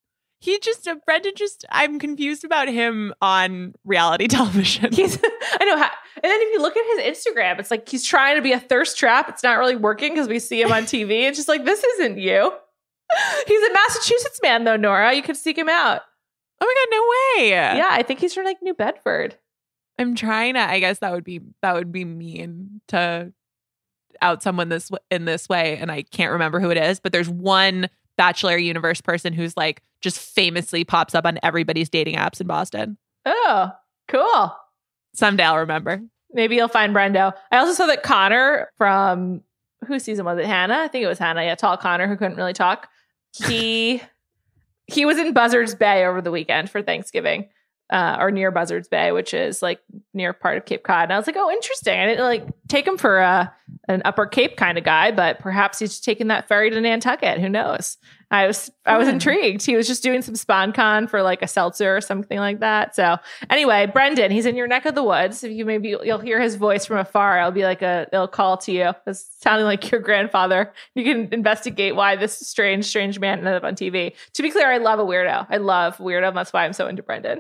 I'm confused about him on reality television. I know. And then if you look at his Instagram, it's like he's trying to be a thirst trap. It's not really working because we see him on TV. It's just like, this isn't you. He's a Massachusetts man, though, Nora. You could seek him out. Oh my God, no way. Yeah, I think he's from like New Bedford. I'm trying to. I guess that would be mean to out someone in this way, and I can't remember who it is. But there's one Bachelor Universe person who's like just famously pops up on everybody's dating apps in Boston. Oh, cool. Someday I'll remember. Maybe you'll find Brendo. I also saw that Connor from whose season was it? Hannah? I think it was Hannah. Yeah, tall Connor who couldn't really talk. He was in Buzzards Bay over the weekend for Thanksgiving, or near Buzzards Bay, which is like near part of Cape Cod. And I was like, oh, interesting. I didn't like take him for an Upper Cape kind of guy, but perhaps he's taking that ferry to Nantucket. Who knows? I was intrigued. He was just doing some SponCon for like a seltzer or something like that. So anyway, Brendan, he's in your neck of the woods. If you'll hear his voice from afar. It'll call to you. It's sounding like your grandfather. You can investigate why this strange man ended up on TV. To be clear, I love a weirdo. I love weirdo. That's why I'm so into Brendan.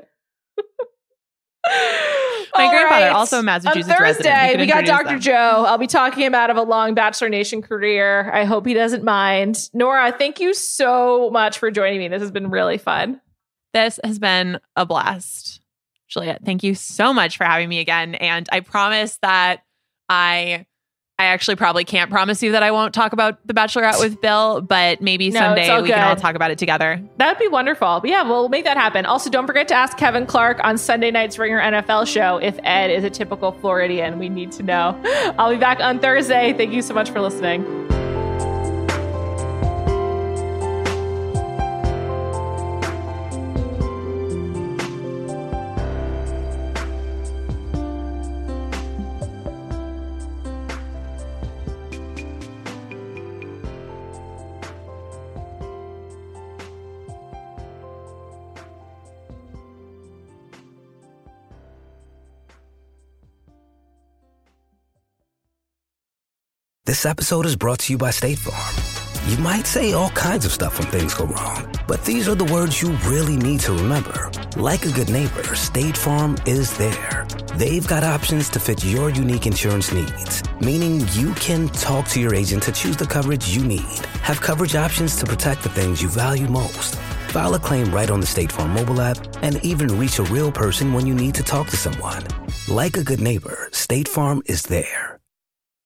My grandfather, also a Massachusetts on resident. Thursday, we got Dr. Joe. I'll be talking him out of a long Bachelor Nation career. I hope he doesn't mind. Nora, thank you so much for joining me. This has been really fun. This has been a blast. Juliet, thank you so much for having me again. And I promise that I actually probably can't promise you that I won't talk about The Bachelorette with Bill, but maybe someday we can all talk about it together. That would be wonderful. But yeah, we'll make that happen. Also, don't forget to ask Kevin Clark on Sunday night's Ringer NFL show if Ed is a typical Floridian. We need to know. I'll be back on Thursday. Thank you so much for listening. This episode is brought to you by State Farm. You might say all kinds of stuff when things go wrong, but these are the words you really need to remember. Like a good neighbor, State Farm is there. They've got options to fit your unique insurance needs, meaning you can talk to your agent to choose the coverage you need, have coverage options to protect the things you value most, file a claim right on the State Farm mobile app, and even reach a real person when you need to talk to someone. Like a good neighbor, State Farm is there.